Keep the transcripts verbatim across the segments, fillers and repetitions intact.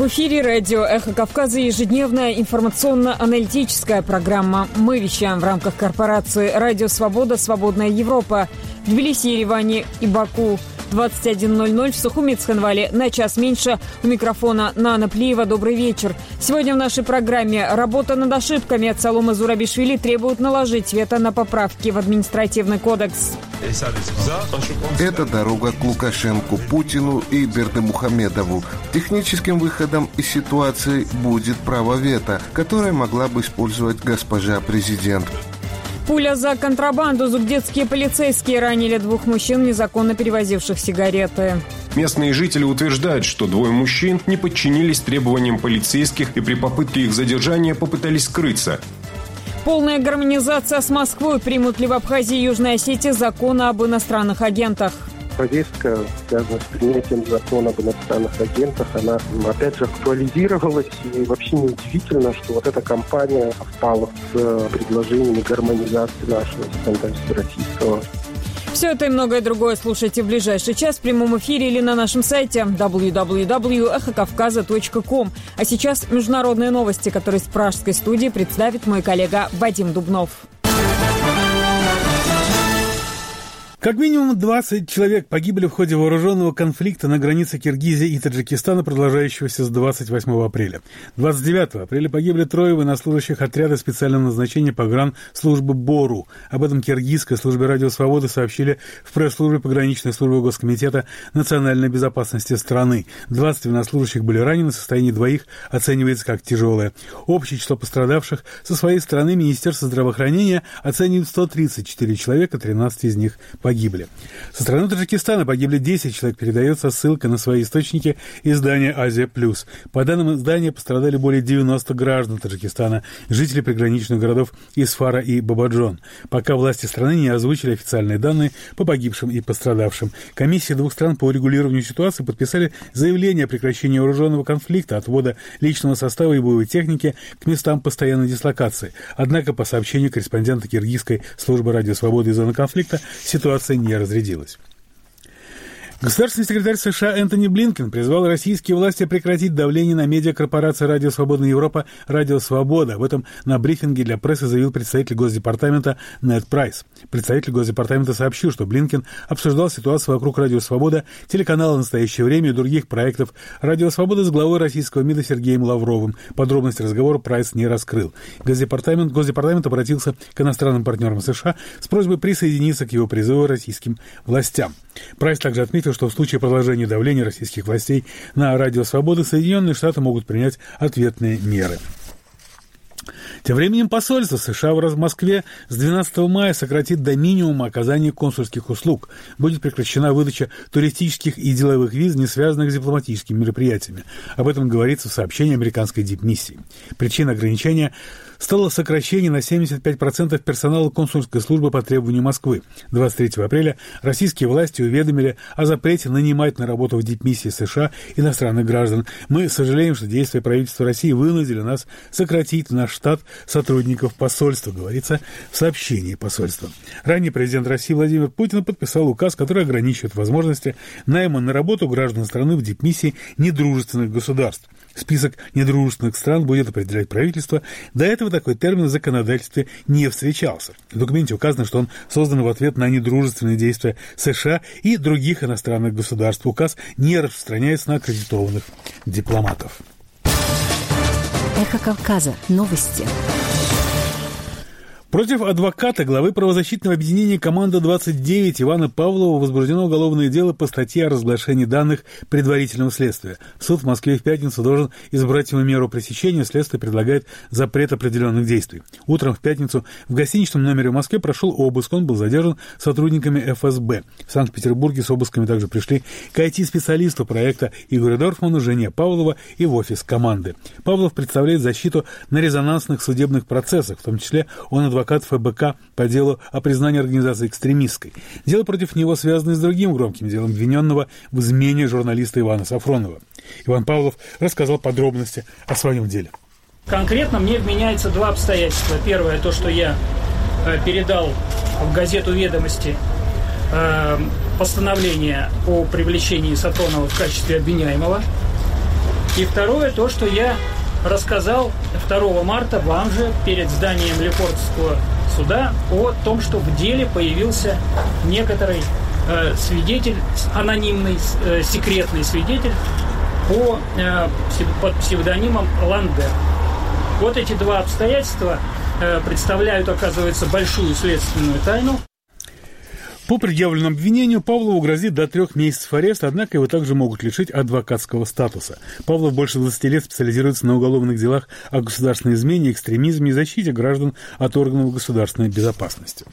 В эфире радио «Эхо Кавказа» ежедневная информационно-аналитическая программа. Мы вещаем в рамках корпорации «Радио Свобода. Свободная Европа» в Тбилиси, Ереване и Баку. двадцать один ноль ноль в Сухуми, Цхинвале. На час меньше. У микрофона Нана Плиева. Добрый вечер. Сегодня в нашей программе работа над ошибками от Салома Зурабишвили требует наложить вето на поправки в административный кодекс. Это дорога к Лукашенку, Путину и Бердымухамедову. Техническим выходом из ситуации будет право вето, которое могла бы использовать госпожа президент. Пуля за контрабанду. Зугдетские полицейские ранили двух мужчин, незаконно перевозивших сигареты. Местные жители утверждают, что двое мужчин не подчинились требованиям полицейских и при попытке их задержания попытались скрыться. Полная гармонизация с Москвой. Примут ли в Абхазии и Южной Осетии закон об иностранных агентах? Повестка, связанная с принятием закона об иностранных агентах, она, опять же, актуализировалась. И вообще неудивительно, что вот эта кампания совпала с предложениями гармонизации нашего законодательства российского. Все это и многое другое слушайте в ближайший час в прямом эфире или на нашем сайте дабл ю дабл ю дабл ю точка эхо кавказа точка ком. А сейчас международные новости, которые с пражской студии представит мой коллега Вадим Дубнов. Как минимум двадцать человек погибли в ходе вооруженного конфликта на границе Киргизии и Таджикистана, продолжающегося с двадцать восьмого апреля. двадцать девятого апреля погибли трое военнослужащих отряда специального назначения погранслужбы БОРУ. Об этом киргизской службе «Радио Свободы» сообщили в пресс-службе пограничной службы Госкомитета национальной безопасности страны. двадцать военнослужащих были ранены, состояние двоих оценивается как тяжелое. Общее число пострадавших со своей стороны Министерство здравоохранения оценивает сто тридцать четыре человека, тринадцать из них погибли. Погибли. Со стороны Таджикистана погибли десять человек, передается ссылка на свои источники издания «Азия Плюс». По данным издания, пострадали более девяноста граждан Таджикистана, жители приграничных городов Исфара и Бабаджон. Пока власти страны не озвучили официальные данные по погибшим и пострадавшим. Комиссии двух стран по урегулированию ситуации подписали заявление о прекращении вооруженного конфликта, отвода личного состава и боевой техники к местам постоянной дислокации. Однако, по сообщению корреспондента киргизской службы «Радио Свободы» из зоны конфликта, ситуация не разрядилась. Государственный секретарь США Энтони Блинкен призвал российские власти прекратить давление на медиакорпорацию «Радио Свободная Европа» «Радио Свобода». Об этом на брифинге для прессы заявил представитель Госдепартамента Нед Прайс. Представитель Госдепартамента сообщил, что Блинкен обсуждал ситуацию вокруг «Радио Свобода», телеканала «Настоящее время» и других проектов «Радио Свобода» с главой российского МИДа Сергеем Лавровым. Подробности разговора Прайс не раскрыл. Госдепартамент, Госдепартамент обратился к иностранным партнерам США с просьбой присоединиться к его призыву российским властям. Прайс также отметил, что в случае продолжения давления российских властей на «Радио Свободы» Соединенные Штаты могут принять ответные меры. Тем временем посольство США в Москве с двенадцатого мая сократит до минимума оказание консульских услуг. Будет прекращена выдача туристических и деловых виз, не связанных с дипломатическими мероприятиями. Об этом говорится в сообщении американской дипмиссии. Причиной ограничения стало сокращение на семьдесят пять процентов персонала консульской службы по требованию Москвы. двадцать третьего апреля российские власти уведомили о запрете нанимать на работу в дипмиссии США иностранных граждан. Мы сожалеем, что действия правительства России вынудили нас сократить наш штат сотрудников посольства, говорится в сообщении посольства. Ранее президент России Владимир Путин подписал указ, который ограничивает возможности найма на работу граждан страны в дипмиссии недружественных государств. Список недружественных стран будет определять правительство. До этого такой термин в законодательстве не встречался. В документе указано, что он создан в ответ на недружественные действия США и других иностранных государств. Указ не распространяется на аккредитованных дипломатов. Эхо Кавказа. Новости. Против адвоката главы правозащитного объединения «Команда-двадцать девять» Ивана Павлова возбуждено уголовное дело по статье о разглашении данных предварительного следствия. Суд в Москве в пятницу должен избрать ему меру пресечения. Следствие предлагает запрет определенных действий. Утром в пятницу в гостиничном номере в Москве прошел обыск. Он был задержан сотрудниками эф эс бэ. В Санкт-Петербурге с обысками также пришли к ай ти-специалисту проекта Игорю Дорфману, жене Павлова и в офис команды. Павлов представляет защиту на резонансных судебных процессах, в том числе он адвокат эф бэ ка по делу о признании организации экстремистской. Дело против него связано и с другим громким делом обвиненного в измене журналиста Ивана Сафронова. Иван Павлов рассказал подробности о своем деле. Конкретно мне вменяется два обстоятельства. Первое, то, что я э, передал в газету «Ведомости» постановление о привлечении Сафронова в качестве обвиняемого. И второе, то, что я рассказал второго марта вам же перед зданием Лефортовского суда о том, что в деле появился некоторый э, свидетель, анонимный, э, секретный свидетель по, э, под псевдонимом Ландер. Вот эти два обстоятельства э, представляют, оказывается, большую следственную тайну. По предъявленному обвинению Павлову грозит до трех месяцев ареста, однако его также могут лишить адвокатского статуса. Павлов больше двадцати лет специализируется на уголовных делах о государственной измене, экстремизме и защите граждан от органов государственной безопасности.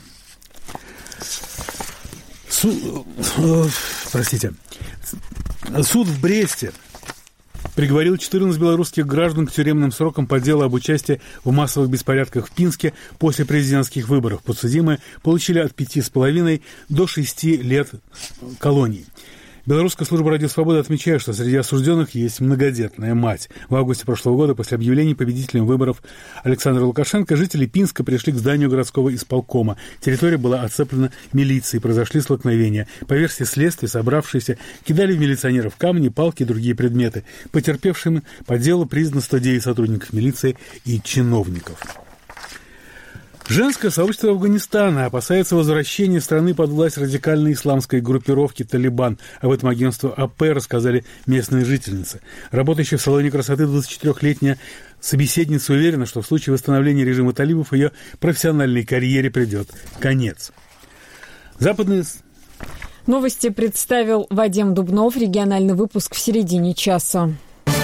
Су... Простите. Суд в Бресте приговорил четырнадцать белорусских граждан к тюремным срокам по делу об участии в массовых беспорядках в Пинске после президентских выборов. Подсудимые получили от пяти с половиной до шести лет колонии. Белорусская служба «Радио Свобода» отмечает, что среди осужденных есть многодетная мать. В августе прошлого года, после объявления победителем выборов Александра Лукашенко, жители Пинска пришли к зданию городского исполкома. Территория была оцеплена милицией, произошли столкновения. По версии следствия, собравшиеся кидали в милиционеров камни, палки и другие предметы. Потерпевшими по делу признано сто девять сотрудников милиции и чиновников. Женское сообщество Афганистана опасается возвращения страны под власть радикальной исламской группировки «Талибан». Об этом агентству эй пи рассказали местные жительницы. Работающая в салоне красоты двадцатичетырёхлетняя собеседница уверена, что в случае восстановления режима талибов ее профессиональной карьере придет конец. Западные... Новости представил Вадим Дубнов. Региональный выпуск в середине часа.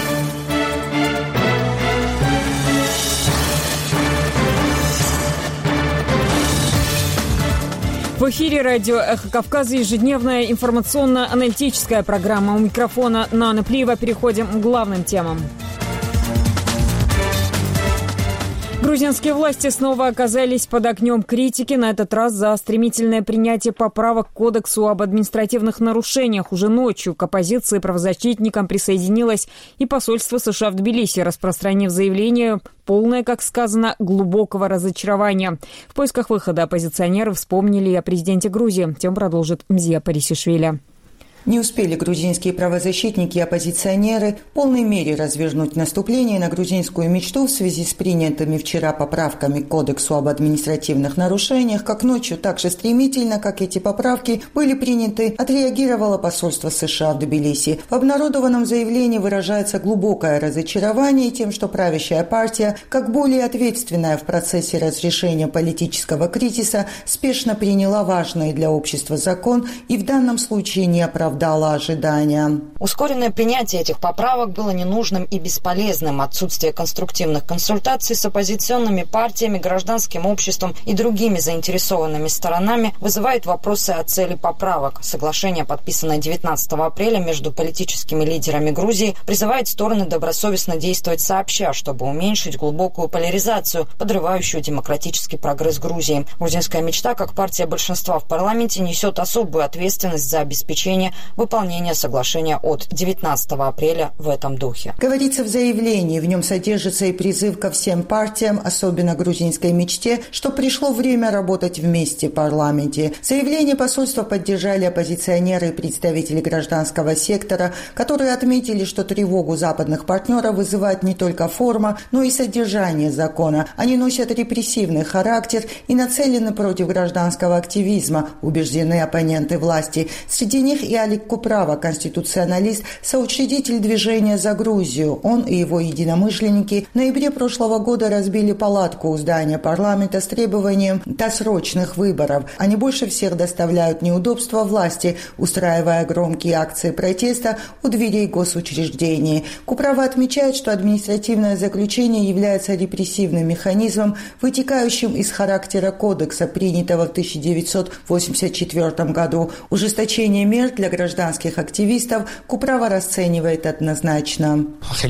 В эфире радио «Эхо Кавказа» ежедневная информационно-аналитическая программа. У микрофона Нана Плиева. Переходим к главным темам. Грузинские власти снова оказались под огнем критики, на этот раз за стремительное принятие поправок к Кодексу об административных нарушениях. Уже ночью к оппозиции и правозащитникам присоединилось и посольство США в Тбилиси, распространив заявление полное, как сказано, глубокого разочарования. В поисках выхода оппозиционеры вспомнили и о президенте Грузии. Тем продолжит Мзия Парисишвили. Не успели грузинские правозащитники и оппозиционеры в полной мере развернуть наступление на грузинскую мечту в связи с принятыми вчера поправками к Кодексу об административных нарушениях, как ночью так же стремительно, как эти поправки были приняты, отреагировало посольство США в Тбилиси. В обнародованном заявлении выражается глубокое разочарование тем, что правящая партия, как более ответственная в процессе разрешения политического кризиса, спешно приняла важный для общества закон и в данном случае не оправдала дала ожидания. Ускоренное принятие этих поправок было ненужным и бесполезным. Отсутствие конструктивных консультаций с оппозиционными партиями, гражданским обществом и другими заинтересованными сторонами вызывает вопросы о цели поправок. Соглашение, подписанное девятнадцатого апреля между политическими лидерами Грузии, призывает стороны добросовестно действовать сообща, чтобы уменьшить глубокую поляризацию, подрывающую демократический прогресс Грузии. Грузинская мечта, как партия большинства в парламенте, несет особую ответственность за обеспечение выполнения соглашения от девятнадцатого апреля в этом духе. Говорится в заявлении, в нем содержится и призыв ко всем партиям, особенно грузинской мечте, что пришло время работать вместе в парламенте. Заявление посольства поддержали оппозиционеры и представители гражданского сектора, которые отметили, что тревогу западных партнеров вызывает не только форма, но и содержание закона. Они носят репрессивный характер и нацелены против гражданского активизма, убеждены оппоненты власти. Среди них и Алик Куправа, конституционалист, соучредитель движения «За Грузию». Он и его единомышленники в ноябре прошлого года разбили палатку у здания парламента с требованием досрочных выборов. Они больше всех доставляют неудобства власти, устраивая громкие акции протеста у дверей госучреждений. Куправа отмечает, что административное заключение является репрессивным механизмом, вытекающим из характера кодекса, принятого в тысяча девятьсот восемьдесят четвёртом году. Ужесточение мер для гражданских активистов Куправа расценивает однозначно.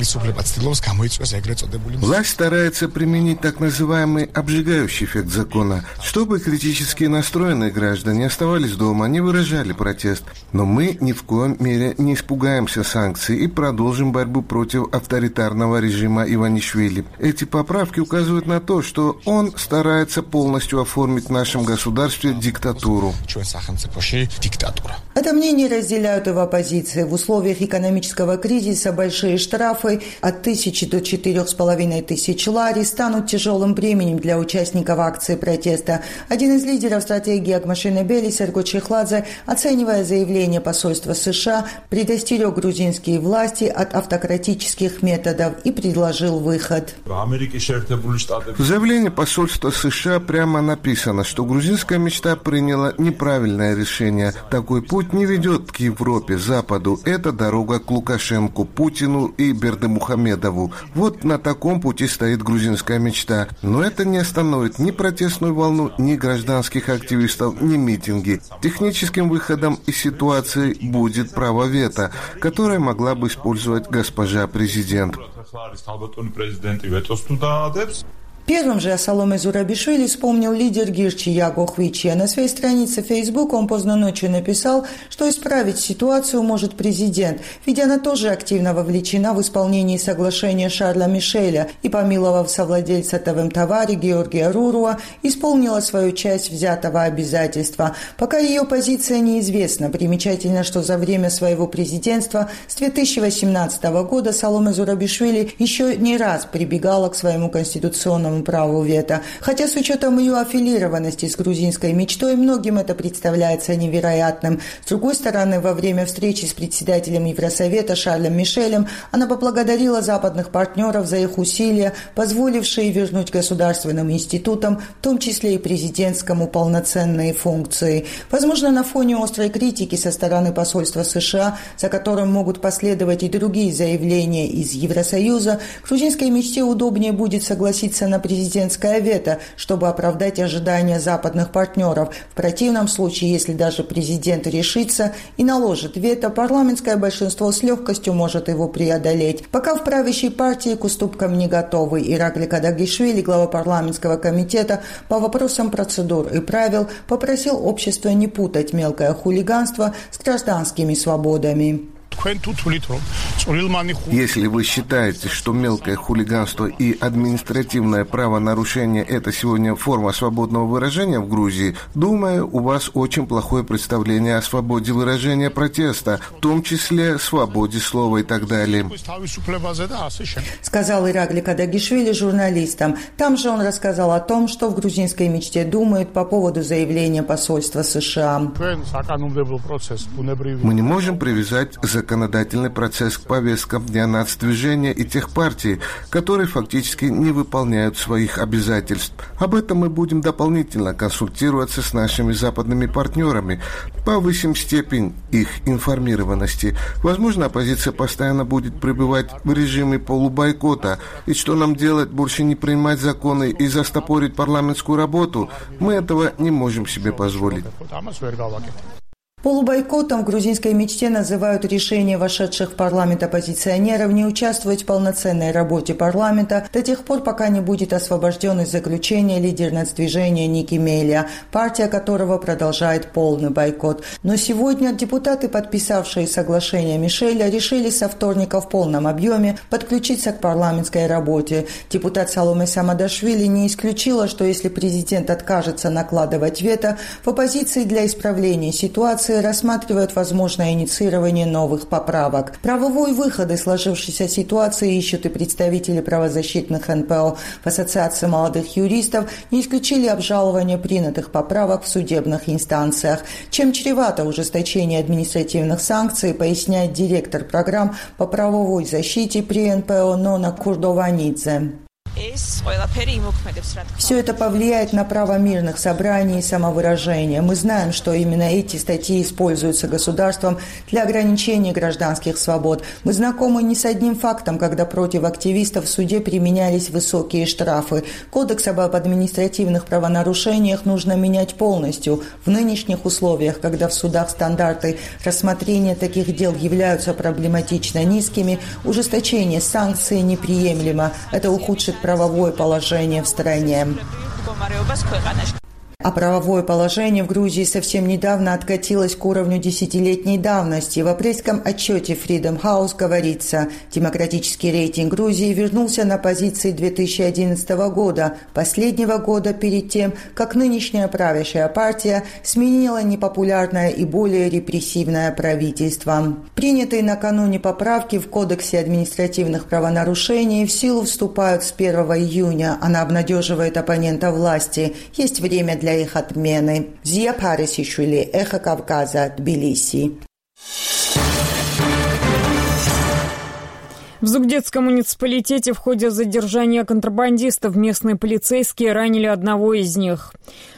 Власть старается применить так называемый обжигающий эффект закона, чтобы критически настроенные граждане оставались дома, не выражали протест. Но мы ни в коем мере не испугаемся санкций и продолжим борьбу против авторитарного режима Иванишвили. Эти поправки указывают на то, что он старается полностью оформить в нашем государстве диктатуру. Это мнение разделяют его позиции. В условиях экономического кризиса большие штрафы от тысячи до четырех с половиной тысяч лари станут тяжелым бременем для участников акции протеста. Один из лидеров стратегии Акмашинебели Серго Чехладзе, оценивая заявление посольства США, предостерег грузинские власти от автократических методов и предложил выход. В заявлении посольства США прямо написано, что грузинская мечта приняла неправильное решение. Такой путь не ведет к Европе, Западу. Это дорога к Лукашенку, Путину и Бердымухамедову. Вот на таком пути стоит грузинская мечта. Но это не остановит ни протестную волну, ни гражданских активистов, ни митинги. Техническим выходом из ситуации будет право вето, которое могла бы использовать госпожа президент. Первым же о Саломе Зурабишвили вспомнил лидер Гирчи Ягохвичи. На своей странице Facebook он поздно ночью написал, что исправить ситуацию может президент, ведь она тоже активно вовлечена в исполнение соглашения Шарля Мишеля и, помиловав совладельца ТВМ-Тавари Георгия Руруа, исполнила свою часть взятого обязательства. Пока ее позиция неизвестна. Примечательно, что за время своего президентства с две тысячи восемнадцатого года Саломе Зурабишвили еще не раз прибегала к своему конституционному праву вето. Хотя с учетом ее аффилированности с грузинской мечтой, многим это представляется невероятным. С другой стороны, во время встречи с председателем Евросовета Шарлем Мишелем она поблагодарила западных партнеров за их усилия, позволившие вернуть государственным институтам, в том числе и президентскому, полноценные функции. Возможно, на фоне острой критики со стороны посольства США, за которым могут последовать и другие заявления из Евросоюза, грузинской мечте удобнее будет согласиться на президентское вето, чтобы оправдать ожидания западных партнеров. В противном случае, если даже президент решится и наложит вето, парламентское большинство с легкостью может его преодолеть. Пока в правящей партии к уступкам не готовы. Иракли Кадагишвили, глава парламентского комитета по вопросам процедур и правил, попросил общество не путать мелкое хулиганство с гражданскими свободами. Если вы считаете, что мелкое хулиганство и административное правонарушение – это сегодня форма свободного выражения в Грузии, думаю, у вас очень плохое представление о свободе выражения протеста, в том числе свободе слова и так далее. Сказал Иракли Кадагишвили журналистам. Там же он рассказал о том, что в грузинской мечте думают по поводу заявления посольства США. Мы не можем привязать законодательный процесс к повесткам дня нацдвижения и тех партий, которые фактически не выполняют своих обязательств. Об этом мы будем дополнительно консультироваться с нашими западными партнерами, повысим степень их информированности. Возможно, оппозиция постоянно будет пребывать в режиме полубойкота. И что нам делать, больше не принимать законы и застопорить парламентскую работу? Мы этого не можем себе позволить. Полубойкотом в грузинской мечте называют решение вошедших в парламент оппозиционеров не участвовать в полноценной работе парламента до тех пор, пока не будет освобожден из заключения лидер нацдвижения Ники Мелия, партия которого продолжает полный бойкот. Но сегодня депутаты, подписавшие соглашение Мишеля, решили со вторника в полном объеме подключиться к парламентской работе. Депутат Саломе Самадашвили не исключила, что если президент откажется накладывать вето, в оппозиции для исправления ситуации рассматривают возможное инициирование новых поправок. Правовой выход из сложившейся ситуации ищут и представители правозащитных эн пэ о. В Ассоциации молодых юристов не исключили обжалование принятых поправок в судебных инстанциях. Чем чревато ужесточение административных санкций, поясняет директор программ по правовой защите при эн пэ о Нона Курдованидзе. Все это повлияет на право мирных собраний и самовыражения. Мы знаем, что именно эти статьи используются государством для ограничения гражданских свобод. Мы знакомы не с одним фактом, когда против активистов в суде применялись высокие штрафы. Кодекс об административных правонарушениях нужно менять полностью. В нынешних условиях, когда в судах стандарты рассмотрения таких дел являются проблематично низкими, ужесточение санкций неприемлемо. Это ухудшит правовое положение в стране. А правовое положение в Грузии совсем недавно откатилось к уровню десятилетней давности. В апрельском отчете Freedom House говорится, демократический рейтинг Грузии вернулся на позиции две тысячи одиннадцатого года, последнего года перед тем, как нынешняя правящая партия сменила непопулярное и более репрессивное правительство. Принятые накануне поправки в Кодексе административных правонарушений в силу вступают с первого июня. Она обнадеживает оппонента власти. Есть время для их отмены. Зия Парисишвили, Эхо Кавказа, Тбилиси. В Зугдетском муниципалитете в ходе задержания контрабандистов местные полицейские ранили одного из них.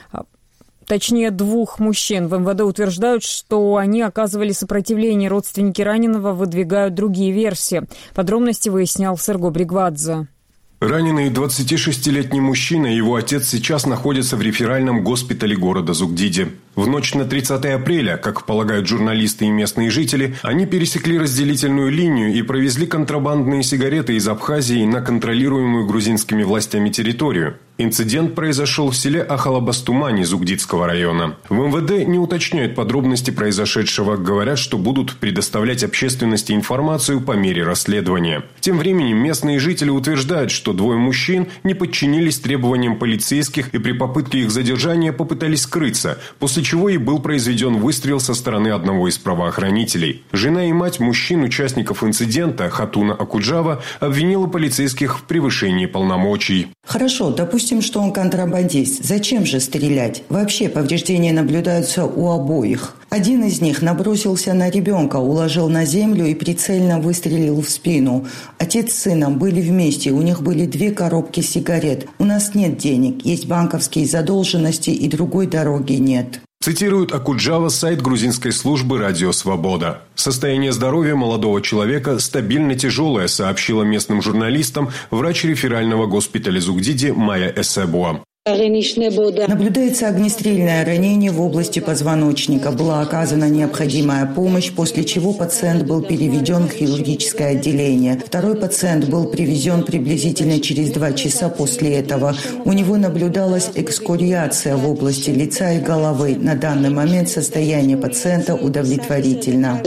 Точнее, двух мужчин. В эм вэ дэ утверждают, что они оказывали сопротивление. Родственники раненого выдвигают другие версии. Подробности выяснял Серго Бригвадзе. Раненый двадцатишестилетний мужчина и его отец сейчас находятся в реферальном госпитале города Зугдиди. В ночь на тридцатое апреля, как полагают журналисты и местные жители, они пересекли разделительную линию и провезли контрабандные сигареты из Абхазии на контролируемую грузинскими властями территорию. Инцидент произошел в селе Ахалабастумани Зугдидского района. В эм вэ дэ не уточняют подробности произошедшего, говорят, что будут предоставлять общественности информацию по мере расследования. Тем временем местные жители утверждают, что двое мужчин не подчинились требованиям полицейских и при попытке их задержания попытались скрыться, после чего и был произведен выстрел со стороны одного из правоохранителей. Жена и мать мужчин, участников инцидента, Хатуна Акуджава, обвинила полицейских в превышении полномочий. Хорошо, допустим, что он контрабандист. Зачем же стрелять? Вообще повреждения наблюдаются у обоих. Один из них набросился на ребенка, уложил на землю и прицельно выстрелил в спину. Отец с сыном были вместе, у них были две коробки сигарет. У нас нет денег, есть банковские задолженности и другой дороги нет. Цитирует Акуджава сайт грузинской службы «Радио Свобода». Состояние здоровья молодого человека стабильно тяжелое, сообщила местным журналистам врач реферального госпиталя Зугдиди Майя Эсебуа. Наблюдается огнестрельное ранение в области позвоночника. Была оказана необходимая помощь, после чего пациент был переведен в хирургическое отделение. Второй пациент был привезен приблизительно через два часа после этого. У него наблюдалась экскориация в области лица и головы. На данный момент состояние пациента удовлетворительно.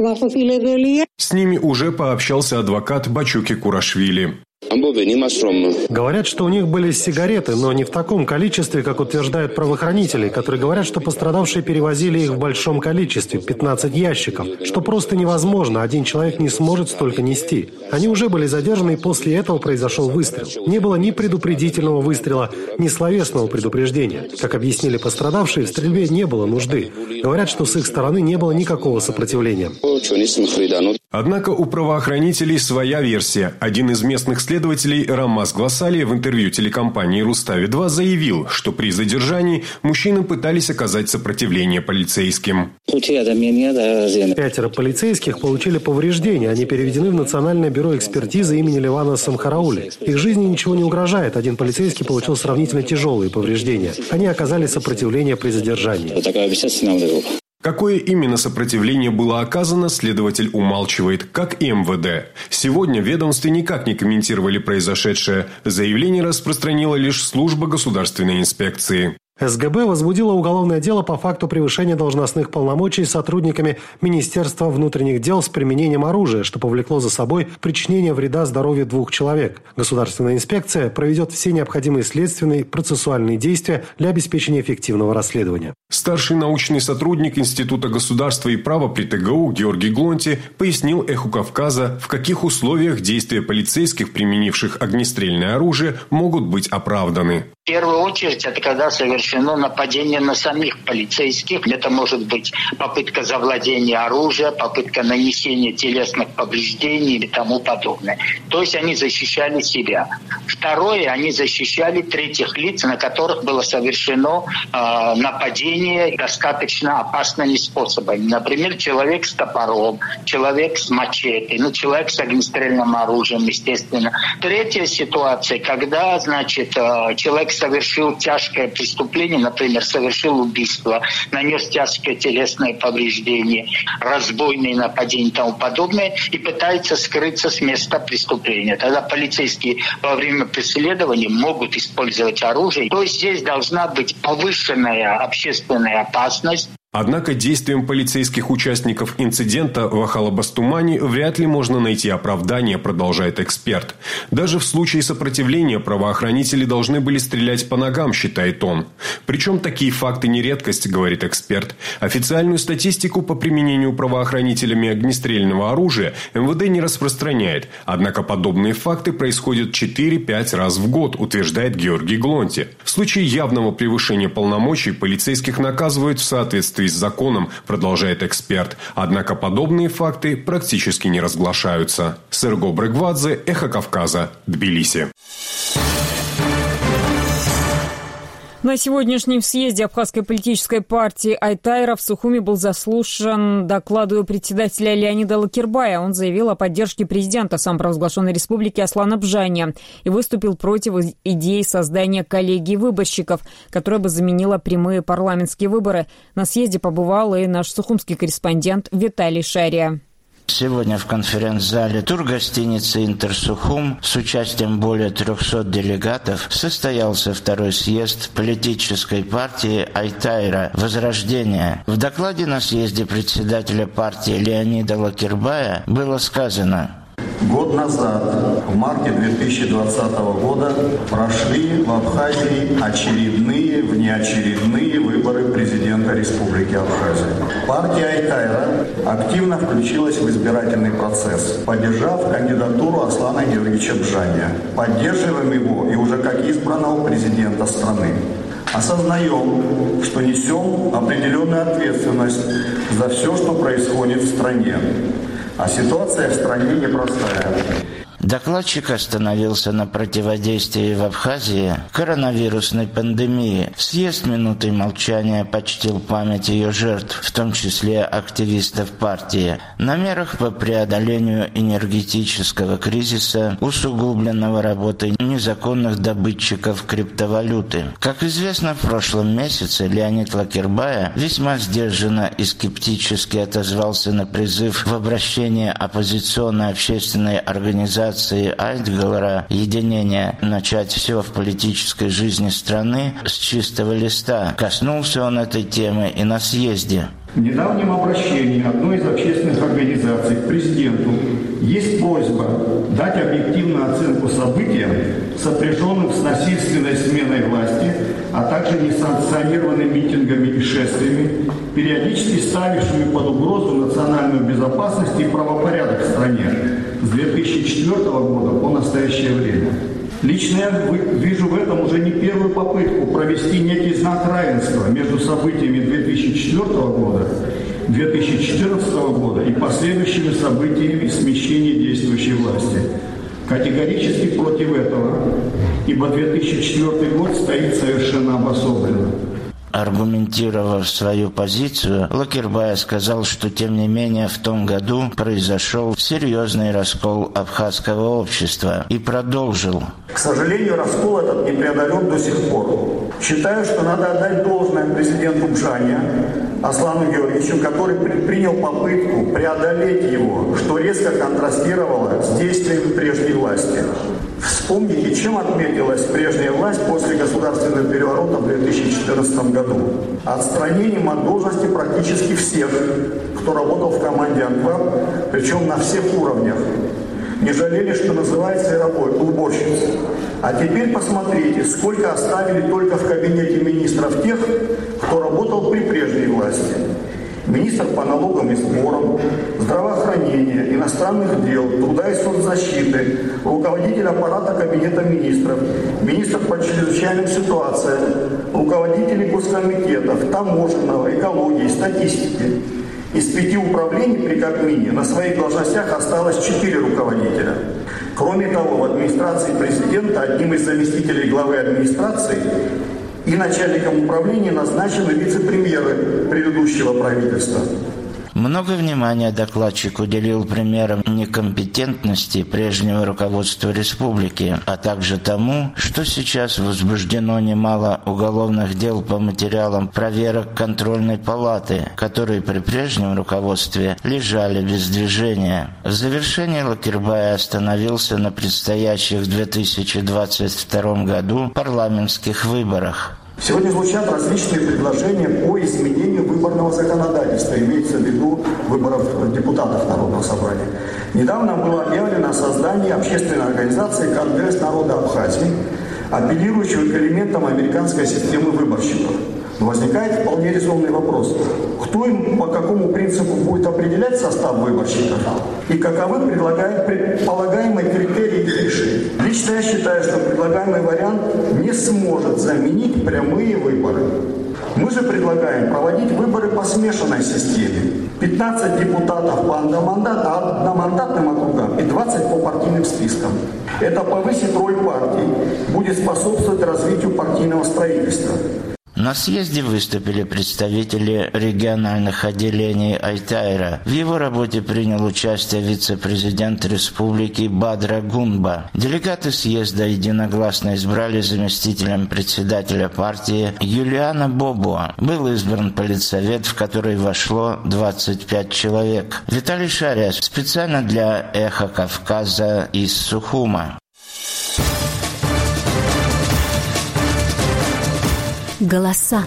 С ними уже пообщался адвокат Бачуки Курашвили. Говорят, что у них были сигареты, но не в таком количестве, как утверждают правоохранители, которые говорят, что пострадавшие перевозили их в большом количестве, пятнадцать ящиков, что просто невозможно, один человек не сможет столько нести. Они уже были задержаны, и после этого произошел выстрел. Не было ни предупредительного выстрела, ни словесного предупреждения. Как объяснили пострадавшие, в стрельбе не было нужды. Говорят, что с их стороны не было никакого сопротивления. Однако у правоохранителей своя версия. Один из местных следователей Рамаз Гласали в интервью телекомпании «Рустави-два» заявил, что при задержании мужчины пытались оказать сопротивление полицейским. Пятеро полицейских получили повреждения. Они переведены в Национальное бюро экспертизы имени Левана Самхараули. Их жизни ничего не угрожает. Один полицейский получил сравнительно тяжелые повреждения. Они оказали сопротивление при задержании. Какое именно сопротивление было оказано, следователь умалчивает, как и эм вэ дэ. Сегодня в ведомстве никак не комментировали произошедшее. Заявление распространила лишь служба государственной инспекции. эс гэ бэ возбудила уголовное дело по факту превышения должностных полномочий сотрудниками Министерства внутренних дел с применением оружия, что повлекло за собой причинение вреда здоровью двух человек. Государственная инспекция проведет все необходимые следственные процессуальные действия для обеспечения эффективного расследования. Старший научный сотрудник Института государства и права при тэ гэ у Георгий Глонти пояснил «Эху Кавказа», в каких условиях действия полицейских, применивших огнестрельное оружие, могут быть оправданы. В первую очередь, это когда совершено нападение на самих полицейских. Это может быть попытка завладения оружия, попытка нанесения телесных повреждений и тому подобное. То есть они защищали себя. Второе, они защищали третьих лиц, на которых было совершено э, нападение достаточно опасными способами. Например, человек с топором, человек с мачете, ну, человек с огнестрельным оружием, естественно. Третья ситуация, когда, значит, э, человек совершил тяжкое преступление, например, совершил убийство, нанес тяжкое телесное повреждение, разбойные нападения и тому подобное, и пытается скрыться с места преступления. Тогда полицейские во время преследования могут использовать оружие. То есть здесь должна быть повышенная общественная опасность. Однако действиям полицейских участников инцидента в Ахалабастумане вряд ли можно найти оправдание, продолжает эксперт. Даже в случае сопротивления правоохранители должны были стрелять по ногам, считает он. Причем такие факты не редкость, говорит эксперт. Официальную статистику по применению правоохранителями огнестрельного оружия эм вэ дэ не распространяет. Однако подобные факты происходят четыре-пять раз в год, утверждает Георгий Глонти. В случае явного превышения полномочий полицейских наказывают в соответствии с законом, продолжает эксперт. Однако подобные факты практически не разглашаются. Серго Брегвадзе, Эхо Кавказа, Тбилиси. На сегодняшнем съезде Абхазской политической партии Айтайра в Сухуми был заслушан доклад ее председателя Леонида Лакербая. Он заявил о поддержке президента самопровозглашенной республики Аслана Бжания и выступил против идеи создания коллегии выборщиков, которая бы заменила прямые парламентские выборы. На съезде побывал и наш сухумский корреспондент Виталий Шария. Сегодня в конференц-зале тургостиницы «Интерсухум» с участием более трехсот делегатов состоялся второй съезд политической партии Айтайра «Возрождение». В докладе на съезде председателя партии Леонида Лакербая было сказано: Год назад, в марте две тысячи двадцатого года, прошли в Абхазии очередные, внеочередные выборы президента Республики Абхазия. Партия Айтайра активно включилась в избирательный процесс, поддержав кандидатуру Аслана Георгиевича Бжания. Поддерживаем его и уже как избранного президента страны. Осознаем, что несем определенную ответственность за все, что происходит в стране. А ситуация в стране непростая. Докладчик остановился на противодействии в Абхазии коронавирусной пандемии. Съезд минутой молчания почтил память ее жертв, в том числе активистов партии. На мерах по преодолению энергетического кризиса, усугубленного работой незаконных добытчиков криптовалюты. Как известно, в прошлом месяце Леонид Лакербая весьма сдержанно и скептически отозвался на призыв в обращение оппозиционной общественной организации Айтгалара «Единение» начать все в политической жизни страны с чистого листа. Коснулся он этой темы и на съезде. В недавнем обращении одной из общественных организаций к президенту есть просьба дать объективную оценку событиям, сопряженным с насильственной сменой власти, а также несанкционированными митингами и шествиями, периодически ставившими под угрозу национальную безопасность и правопорядок в стране с две тысячи четвёртого года по настоящее время. Лично я вижу в этом уже не первую попытку провести некий знак равенства между событиями две тысячи четвёртого года, две тысячи четырнадцатого года и последующими событиями смещения действующей власти. Категорически против этого, ибо две тысячи четвёртый год стоит совершенно обособленно. Аргументировав свою позицию, Лакербай сказал, что тем не менее в том году произошел серьезный раскол абхазского общества и продолжил. К сожалению, раскол этот не преодолен до сих пор. Считаю, что надо отдать должное президенту Бжания Аслану Георгиевичу, который предпринял попытку преодолеть его, что резко контрастировало с действиями прежней власти. Вспомните, чем отметилась прежняя власть после государственного переворота в две тысячи четырнадцатом году. Отстранением от должности практически всех, кто работал в команде Анвар, причем на всех уровнях. Не жалели, что называется, и работы, уборщиц. А теперь посмотрите, сколько оставили только в кабинете министров тех, кто работал при прежней власти. Министр по налогам и сборам, здравоохранения, иностранных дел, труда и соцзащиты, руководитель аппарата Кабинета министров, министр по чрезвычайным ситуациям, руководители госкомитетов, таможенного, экологии, статистики. Из пяти управлений при Кабмине на своих должностях осталось четыре руководителя. Кроме того, в администрации президента одним из заместителей главы администрации и начальником управления назначены вице-премьеры предыдущего правительства. Много внимания докладчик уделил примерам некомпетентности прежнего руководства республики, а также тому, что сейчас возбуждено немало уголовных дел по материалам проверок контрольной палаты, которые при прежнем руководстве лежали без движения. В завершении Лакербай остановился на предстоящих в две тысячи двадцать втором году парламентских выборах. Сегодня звучат различные предложения по изменению выборного законодательства, имеется в виду выборов депутатов Народного собрания. Недавно было объявлено о создании общественной организации «Конгресс народа Абхазии», апеллирующего к элементам американской системы выборщиков. Но возникает вполне резонный вопрос. Кто им по какому принципу будет определять состав выборщиков и каковы предполагаемые критерии их решения? Лично я считаю, что предлагаемый вариант не сможет заменить прямые выборы. Мы же предлагаем проводить выборы по смешанной системе. пятнадцать депутатов по одномандатным округам и двадцать по партийным спискам. Это повысит роль партий, будет способствовать развитию партийного строительства. На съезде выступили представители региональных отделений Айтайра. В его работе принял участие вице-президент республики Бадра Гунба. Делегаты съезда единогласно избрали заместителем председателя партии Юлиана Бобуа. Был избран политсовет, в который вошло двадцать пять человек. Виталий Шария специально для «Эхо Кавказа» из Сухума. Голоса.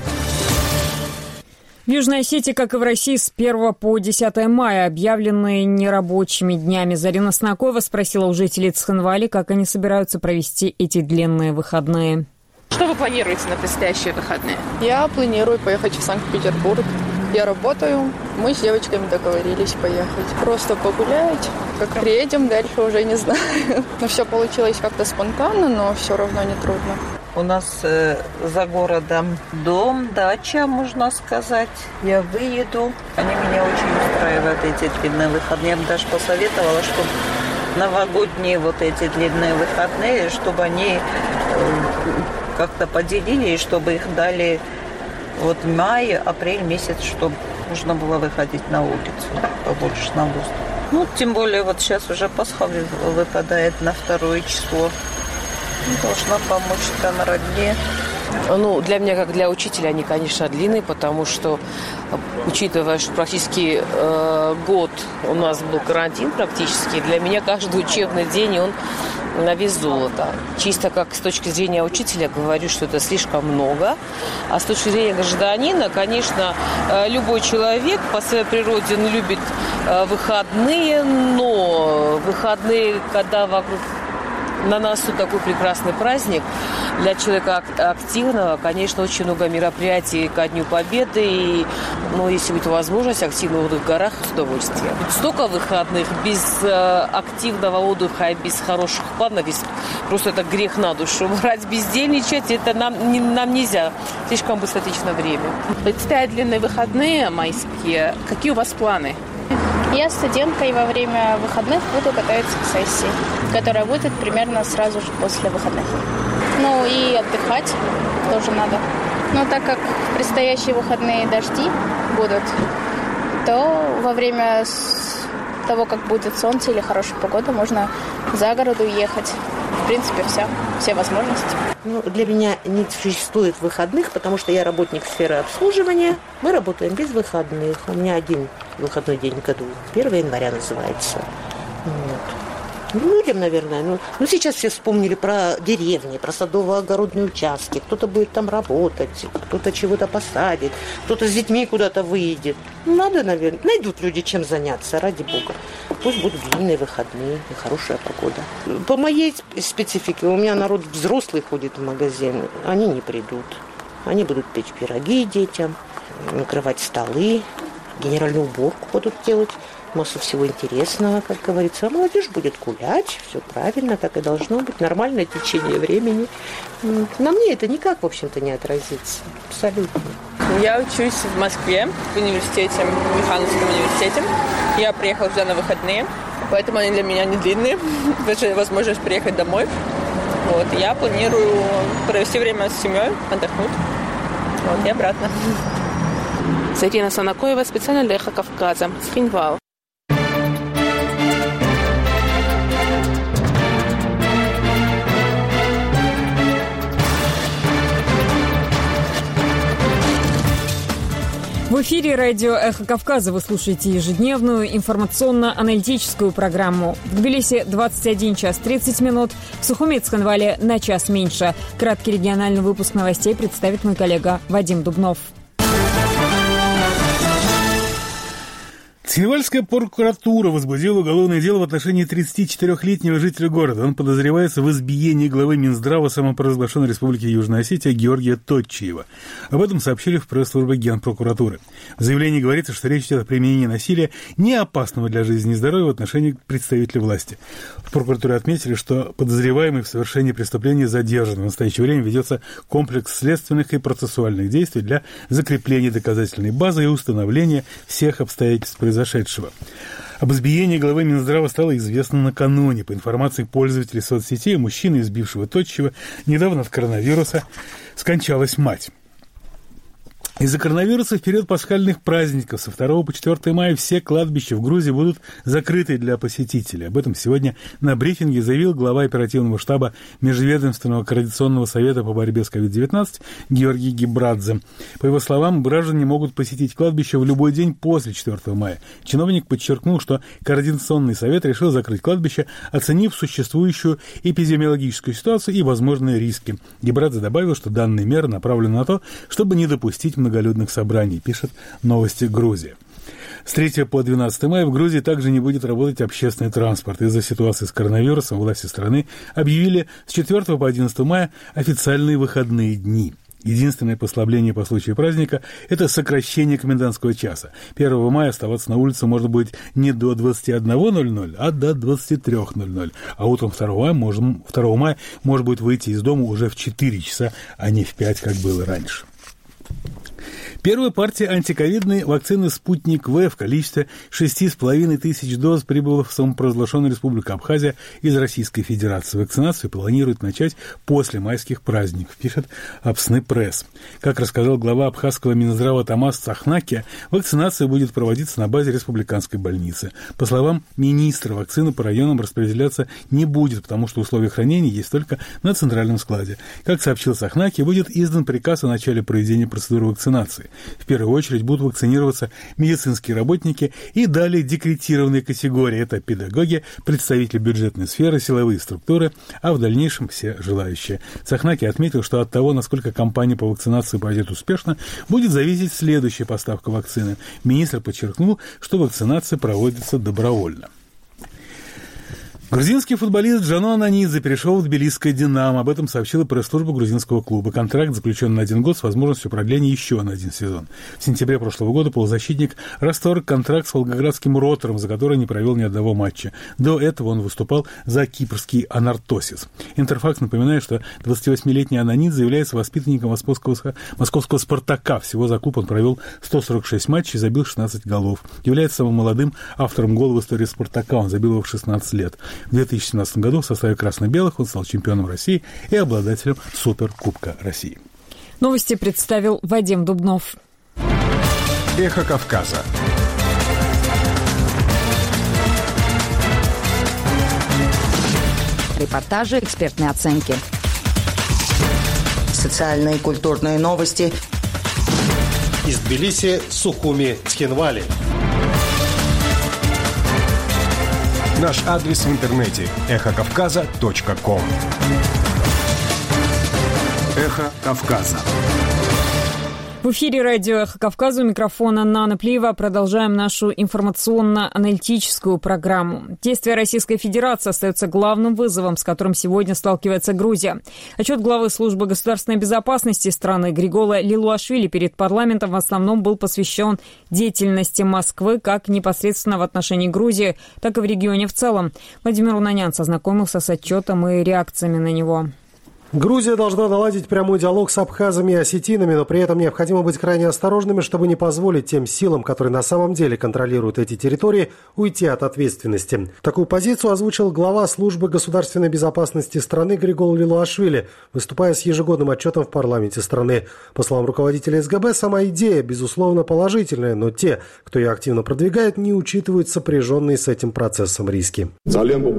В Южной Осетии, как и в России, с первого по десятое мая объявленные нерабочими днями. Зарина Снакова спросила у жителей Цхинвали, как они собираются провести эти длинные выходные. Что вы планируете на предстоящие выходные? Я планирую поехать в Санкт-Петербург. Я работаю, мы с девочками договорились поехать. Просто погулять. Как приедем, дальше уже не знаю. Но все получилось как-то спонтанно, но все равно не трудно. У нас э, за городом дом, дача, можно сказать. Я выеду. Они меня очень устраивают, эти длинные выходные. Я бы даже посоветовала, чтобы новогодние вот эти длинные выходные, чтобы они э, как-то поделили, и чтобы их дали вот май, апрель месяц, чтобы можно было выходить на улицу побольше на воздух. Ну, тем более вот сейчас уже Пасха выпадает на второе число. Должна помочь там родне. Ну, для меня, как для учителя, они, конечно, длинные, потому что, учитывая, что практически э, год у нас был карантин практически, для меня каждый учебный день, он на вес золота. Чисто как с точки зрения учителя говорю, что это слишком много. А с точки зрения гражданина, конечно, э, любой человек по своей природе он любит э, выходные, но выходные, когда вокруг на носу такой прекрасный праздник, для человека активного, конечно, очень много мероприятий ко Дню Победы. И, ну, если будет возможность, активный отдых в горах с удовольствием. Столько выходных без э, активного отдыха и без хороших планов, просто это грех на душу. Брать, бездельничать, это нам, не, нам нельзя. Слишком быстротечно время. Предстоят длинные выходные майские. Какие у вас планы? Я студентка и во время выходных буду готовиться к сессии, которая будет примерно сразу же после выходных. Ну и отдыхать тоже надо. Но так как предстоящие выходные дожди будут, то во время того, как будет солнце или хорошая погода, можно за город уехать. В принципе, все, все возможности. Ну, для меня не существует выходных, потому что я работник сферы обслуживания. Мы работаем без выходных. У меня один выходной день в году. первого января называется. Вот. Людям, наверное. Ну, ну, сейчас все вспомнили про деревни, про садово-огородные участки. Кто-то будет там работать, кто-то чего-то посадит, кто-то с детьми куда-то выйдет. Надо, наверное. Найдут люди, чем заняться, ради бога. Пусть будут длинные выходные и хорошая погода. По моей специфике, у меня народ взрослый ходит в магазин, они не придут. Они будут печь пироги детям, накрывать столы, генеральную уборку будут делать. Массу всего интересного, как говорится. А молодежь будет гулять, все правильно, так и должно быть. Нормальное течение времени. На мне это никак, в общем-то, не отразится. Абсолютно. Я учусь в Москве, в университете, в Михайловском университете. Я приехала сюда на выходные, поэтому они для меня не длинные. Даже возможность приехать домой. Вот, я планирую провести время с семьей, отдохнуть. Вот, и обратно. Зарина Санакоева специально для «Эхо Кавказа» с Хинвал. В эфире радио «Эхо Кавказа» вы слушаете ежедневную информационно-аналитическую программу. В Тбилиси двадцать один час тридцать минут, в Сухуми и Цхинвале на час меньше. Краткий региональный выпуск новостей представит мой коллега Вадим Дубнов. Цхинвальская прокуратура возбудила уголовное дело в отношении тридцатичетырёхлетнего жителя города. Он подозревается в избиении главы Минздрава самопровозглашенной Республики Южная Осетия Георгия Тотчиева. Об этом сообщили в пресс-службе Генпрокуратуры. В заявлении говорится, что речь идет о применении насилия, не опасного для жизни и здоровья, в отношении представителей власти. В прокуратуре отметили, что подозреваемый в совершении преступления задержан. В настоящее время ведется комплекс следственных и процессуальных действий для закрепления доказательной базы и установления всех обстоятельств произошедшего. Об избиении главы Минздрава стало известно накануне. По информации пользователей соцсетей, мужчины, избившего Тотчиева, недавно от коронавируса скончалась мать. Из-за коронавируса в период пасхальных праздников со второго по четвёртое мая все кладбища в Грузии будут закрыты для посетителей. Об этом сегодня на брифинге заявил глава оперативного штаба Межведомственного координационного совета по борьбе с ковид девятнадцать Георгий Гибрадзе. По его словам, граждане могут посетить кладбище в любой день после четвёртого мая. Чиновник подчеркнул, что Координационный совет решил закрыть кладбище, оценив существующую эпидемиологическую ситуацию и возможные риски. Гибрадзе добавил, что данные меры направлены на то, чтобы не допустить многолюдных собраний, пишет «Новости Грузии». С третьего по двенадцатое мая в Грузии также не будет работать общественный транспорт. Из-за ситуации с коронавирусом власти страны объявили с четвёртого по одиннадцатое мая официальные выходные дни. Единственное послабление по случаю праздника – это сокращение комендантского часа. первого мая оставаться на улице можно будет не до двадцати одного ноль-ноль, а до двадцати трёх ноль-ноль. А утром второго мая, можно, второго мая можно будет выйти из дома уже в четыре часа, а не в пять, как было раньше. Первая партия антиковидной вакцины «Спутник В» в количестве шести с половиной тысяч доз прибыла в самопровозглашенную Республику Абхазия из Российской Федерации. Вакцинацию планируют начать после майских праздников, пишет Абсны Пресс. Как рассказал глава абхазского Минздрава Тамас Цахнакия, вакцинация будет проводиться на базе республиканской больницы. По словам министра, вакцина по районам распределяться не будет, потому что условия хранения есть только на центральном складе. Как сообщил Цахнакия, будет издан приказ о начале проведения процедуры вакцинации. В первую очередь будут вакцинироваться медицинские работники и далее декретированные категории. Это педагоги, представители бюджетной сферы, силовые структуры, а в дальнейшем все желающие. Цахнаки отметил, что от того, насколько кампания по вакцинации пойдет успешно, будет зависеть следующая поставка вакцины. Министр подчеркнул, что вакцинация проводится добровольно. Грузинский футболист Джано Ананидзе перешел в тбилисское «Динамо». Об этом сообщила пресс-служба грузинского клуба. Контракт заключен на один год с возможностью продления еще на один сезон. В сентябре прошлого года полузащитник расторг контракт с волгоградским «Ротором», за который не провел ни одного матча. До этого он выступал за кипрский «Анартосис». Интерфакс напоминает, что двадцативосьмилетний Ананидзе является воспитанником московского, московского «Спартака». Всего за клуб он провел сто сорок шесть матчей и забил шестнадцать голов. Является самым молодым автором гола в истории «Спартака». Он забил его в шестнадцать лет. В две тысячи семнадцатом году в составе красно-белых он стал чемпионом России и обладателем Суперкубка России. Новости представил Вадим Дубнов. Эхо Кавказа. Репортажи, экспертные оценки. Социальные и культурные новости. Из Тбилиси, Сухуми, Цхинвали. Наш адрес в интернете – эхо кавказа точка ком. Эхо Кавказа. В эфире радио «Эхо Кавказа», у микрофона Нана Плиева. Продолжаем нашу информационно-аналитическую программу. Действия Российской Федерации остаются главным вызовом, с которым сегодня сталкивается Грузия. Отчет главы службы государственной безопасности страны Григола Лилуашвили перед парламентом в основном был посвящен деятельности Москвы как непосредственно в отношении Грузии, так и в регионе в целом. Владимир Унанян ознакомился с отчетом и реакциями на него. Грузия должна наладить прямой диалог с абхазами и осетинами, но при этом необходимо быть крайне осторожными, чтобы не позволить тем силам, которые на самом деле контролируют эти территории, уйти от ответственности. Такую позицию озвучил глава службы государственной безопасности страны Григол Лилуашвили, выступая с ежегодным отчетом в парламенте страны. По словам руководителя СГБ, сама идея, безусловно, положительная, но те, кто ее активно продвигает, не учитывают сопряженные с этим процессом риски. В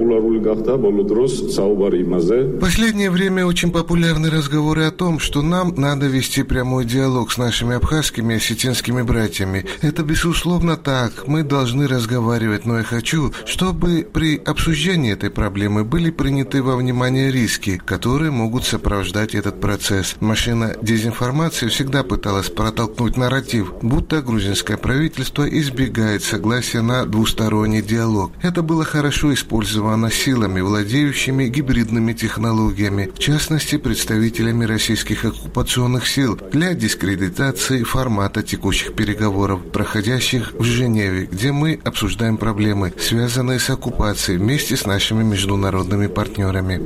последнее время очень популярны разговоры о том, что нам надо вести прямой диалог с нашими абхазскими и осетинскими братьями. Это безусловно так. Мы должны разговаривать, но я хочу, чтобы при обсуждении этой проблемы были приняты во внимание риски, которые могут сопровождать этот процесс. Машина дезинформации всегда пыталась протолкнуть нарратив, будто грузинское правительство избегает согласия на двусторонний диалог. Это было хорошо использовано силами, владеющими гибридными технологиями, в частности, представителями российских оккупационных сил для дискредитации формата текущих переговоров, проходящих в Женеве, где мы обсуждаем проблемы, связанные с оккупацией, вместе с нашими международными партнерами.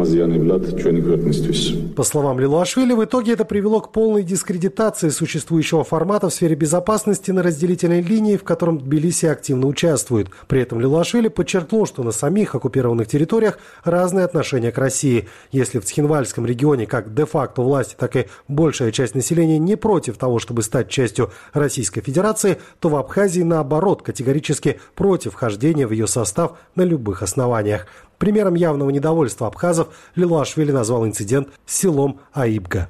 По словам Лилуашвили, в итоге это привело к полной дискредитации существующего формата в сфере безопасности на разделительной линии, в котором Тбилиси активно участвует. При этом Лилуашвили подчеркнул, что на самих оккупированных территориях разные отношения к России. Если в Цхинвальском регионе как де-факто власти, так и большая часть населения не против того, чтобы стать частью Российской Федерации, то в Абхазии, наоборот, категорически против вхождения в ее состав на любых основаниях. Примером явного недовольства абхазов Лилуашвили назвал инцидент с селом Аибга.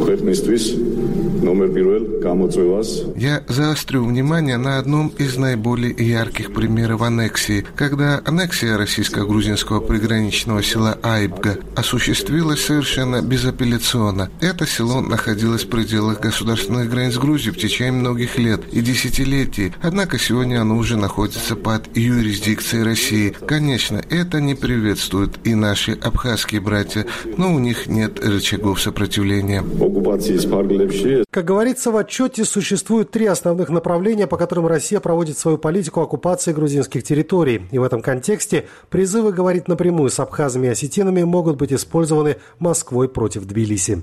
Я заострю внимание на одном из наиболее ярких примеров аннексии, когда аннексия российско-грузинского приграничного села Аибга осуществилась совершенно безапелляционно. Это село находилось в пределах государственных границ Грузии в течение многих лет и десятилетий, однако сегодня оно уже находится под юрисдикцией России. Конечно, это не приветствуют и наши абхазские братья, но у них нет рычагов сопротивления. Как говорится в отчете, существует три основных направления, по которым Россия проводит свою политику оккупации грузинских территорий. И в этом контексте призывы говорить напрямую с абхазами и осетинами могут быть использованы Москвой против Тбилиси.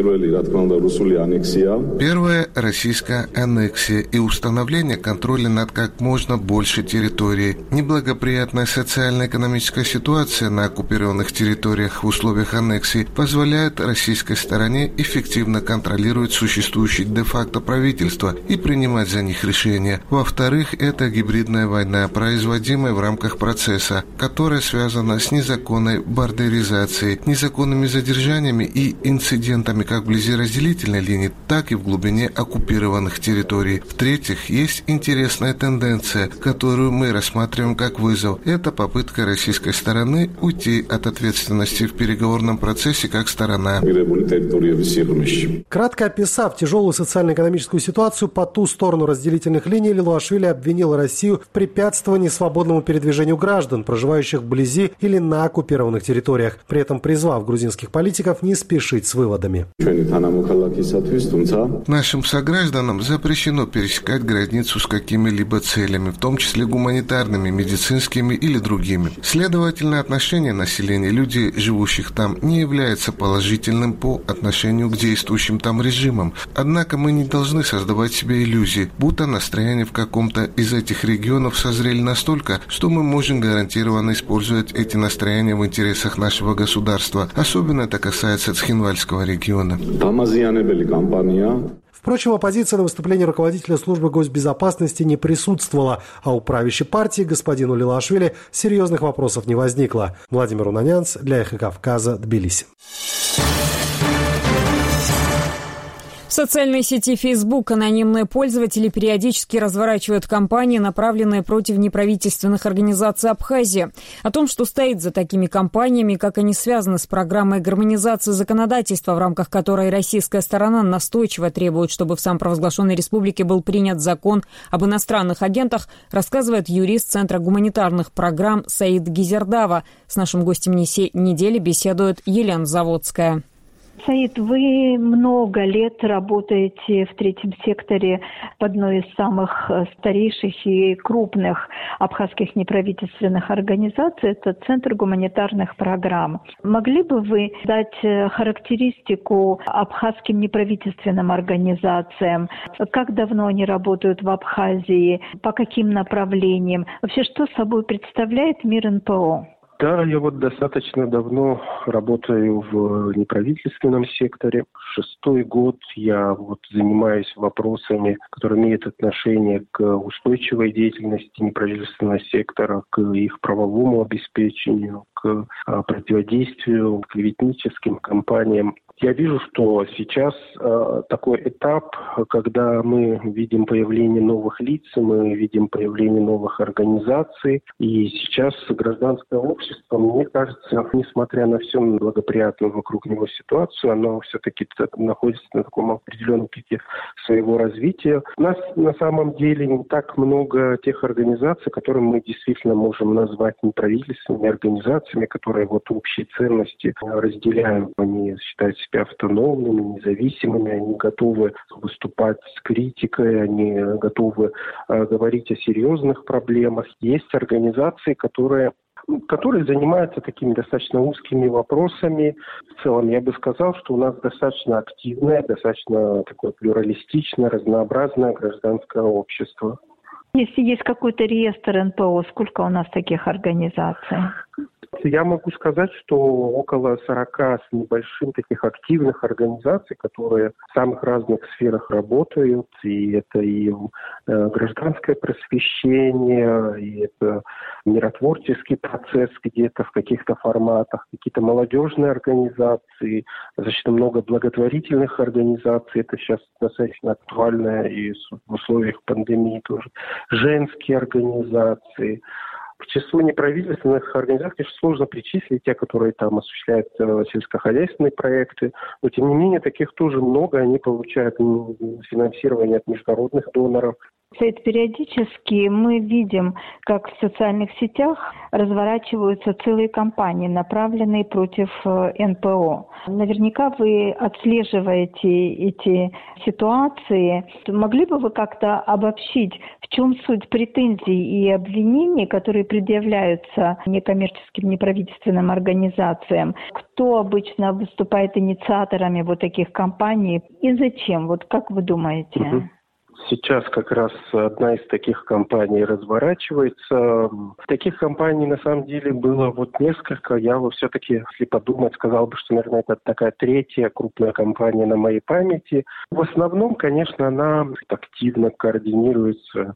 Первое – российская аннексия и установление контроля над как можно больше территорий. Неблагоприятная социально-экономическая ситуация на оккупированных территориях в условиях аннексии позволяет российской стороне эффективно контролировать существующее де-факто правительство и принимать за них решения. Во-вторых, это гибридная война, производимая в рамках процесса, которая связана с незаконной бордеризацией, незаконными задержаниями и инцидентами как вблизи разделительной линии, так и в глубине оккупированных территорий. В-третьих, есть интересная тенденция, которую мы рассматриваем как вызов. Это попытка российской стороны уйти от ответственности в переговорном процессе как сторона. Кратко описав тяжелую социально-экономическую ситуацию по ту сторону разделительных линий, Лилуашвили обвинил Россию в препятствовании свободному передвижению граждан, проживающих вблизи или на оккупированных территориях, при этом призвав грузинских политиков не спешить с выводами. Нашим согражданам запрещено пересекать границу с какими-либо целями, в том числе гуманитарными, медицинскими или другими. Следовательно, отношение населения людей, живущих там, не является положительным по отношению к действующим там режимам. Однако мы не должны создавать себе иллюзии, будто настроения в каком-то из этих регионов созрели настолько, что мы можем гарантированно использовать эти настроения в интересах нашего государства. Особенно это касается Цхинвальского региона. Впрочем, оппозиция на выступлении руководителя службы госбезопасности не присутствовала, а у правящей партии господину Лилуашвили серьезных вопросов не возникло. Владимир Унанянц для «Эхо Кавказа», Тбилиси. В социальной сети Facebook анонимные пользователи периодически разворачивают кампании, направленные против неправительственных организаций Абхазии. О том, что стоит за такими кампаниями, как они связаны с программой гармонизации законодательства, в рамках которой российская сторона настойчиво требует, чтобы в самопровозглашенной республике был принят закон об иностранных агентах, рассказывает юрист Центра гуманитарных программ Саид Гизердава. С нашим гостем недели беседует Елена Заводская. Саид, вы много лет работаете в третьем секторе в одной из самых старейших и крупных абхазских неправительственных организаций. Это Центр гуманитарных программ. Могли бы вы дать характеристику абхазским неправительственным организациям? Как давно они работают в Абхазии? По каким направлениям? Вообще, что собой представляет мир эн пэ о? Да, я вот достаточно давно работаю в неправительственном секторе. Шестой год я вот занимаюсь вопросами, которые имеют отношение к устойчивой деятельности неправительственного сектора, к их правовому обеспечению, к противодействию клеветническим кампаниям. Я вижу, что сейчас э, такой этап, когда мы видим появление новых лиц, мы видим появление новых организаций. И сейчас гражданское общество, мне кажется, несмотря на всю благоприятную вокруг него ситуацию, оно все-таки находится на таком определенном пике своего развития. У нас на самом деле не так много тех организаций, которые мы действительно можем назвать неправительственными организациями, которые вот общие ценности разделяют. Они считают себя автономными, независимыми, они готовы выступать с критикой, они готовы э, говорить о серьезных проблемах. Есть организации, которые которые занимаются такими достаточно узкими вопросами. В целом, я бы сказал, что у нас достаточно активное, достаточно такое плюралистичное, разнообразное гражданское общество. Если есть какой-то реестр эн пэ о, сколько у нас таких организаций? Я могу сказать, что около сорока с небольшим таких активных организаций, которые в самых разных сферах работают. И это и э, гражданское просвещение, и это миротворческий процесс где-то в каких-то форматах, какие-то молодежные организации, достаточно много благотворительных организаций. Это сейчас достаточно актуально и в условиях пандемии тоже. Женские организации. К числу неправительственных организаций, конечно, сложно причислить те, которые там осуществляют э, сельскохозяйственные проекты, но тем не менее таких тоже много, они получают финансирование от международных доноров. Саид, периодически мы видим, как в социальных сетях разворачиваются целые кампании, направленные против эн пэ о. Наверняка вы отслеживаете эти ситуации. Могли бы вы как-то обобщить, в чем суть претензий и обвинений, которые предъявляются некоммерческим неправительственным организациям? Кто обычно выступает инициаторами вот таких кампаний и зачем? Вот как вы думаете? Угу. Сейчас как раз одна из таких компаний разворачивается. Таких компаний на самом деле было вот несколько. Я вот все-таки, если подумать, сказал бы, что, наверное, это такая третья крупная компания на моей памяти. В основном, конечно, она активно координируется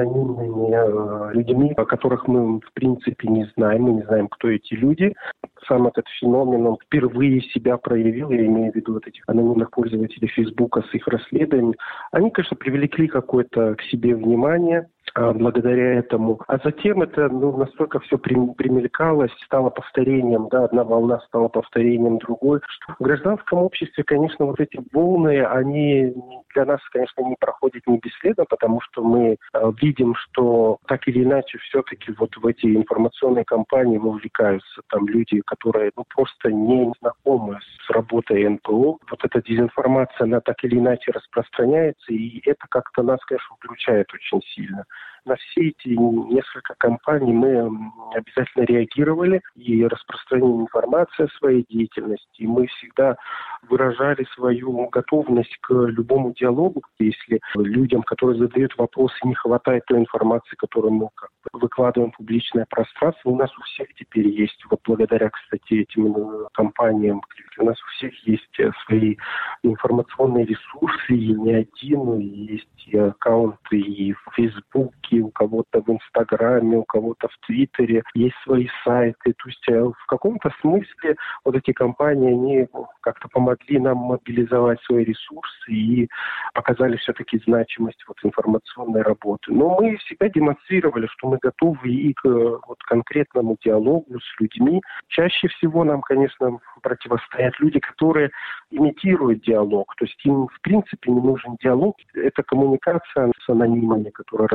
анонимными людьми, о которых мы, в принципе, не знаем. Мы не знаем, кто эти люди. Сам этот феномен, он впервые себя проявил, я имею в виду вот этих анонимных пользователей Фейсбука с их расследованием. Они, конечно, привлекли какое-то к себе внимание а, благодаря этому. А затем это ну, настолько все примелькалось, стало повторением, да, одна волна стала повторением другой. Что в гражданском обществе, конечно, вот эти волны, они для нас, конечно, не проходят не бесследно, потому что мы а, видим, что так или иначе все-таки вот в эти информационные кампании вовлекаются там люди, которые ну, просто не знакомы с работой эн пэ о. Вот эта дезинформация, она так или иначе распространяется, и это как-то нас, конечно, включает очень сильно. На все эти несколько кампаний мы обязательно реагировали и распространили информацию о своей деятельности. И мы всегда выражали свою готовность к любому диалогу. Если людям, которые задают вопросы, не хватает той информации, которую мы как бы выкладываем в публичное пространство, у нас у всех теперь есть, вот благодаря, кстати, этим кампаниям, у нас у всех есть свои информационные ресурсы, и не один, и есть и аккаунты и в Фейсбуке, у кого-то в Инстаграме, у кого-то в Твиттере, есть свои сайты. То есть в каком-то смысле вот эти компании, они как-то помогли нам мобилизовать свои ресурсы и показали все-таки значимость вот информационной работы. Но мы всегда демонстрировали, что мы готовы и к вот конкретному диалогу с людьми. Чаще всего нам, конечно, противостоят люди, которые имитируют диалог. То есть им, в принципе, не нужен диалог. Это коммуникация с анонимами, которая разворачивается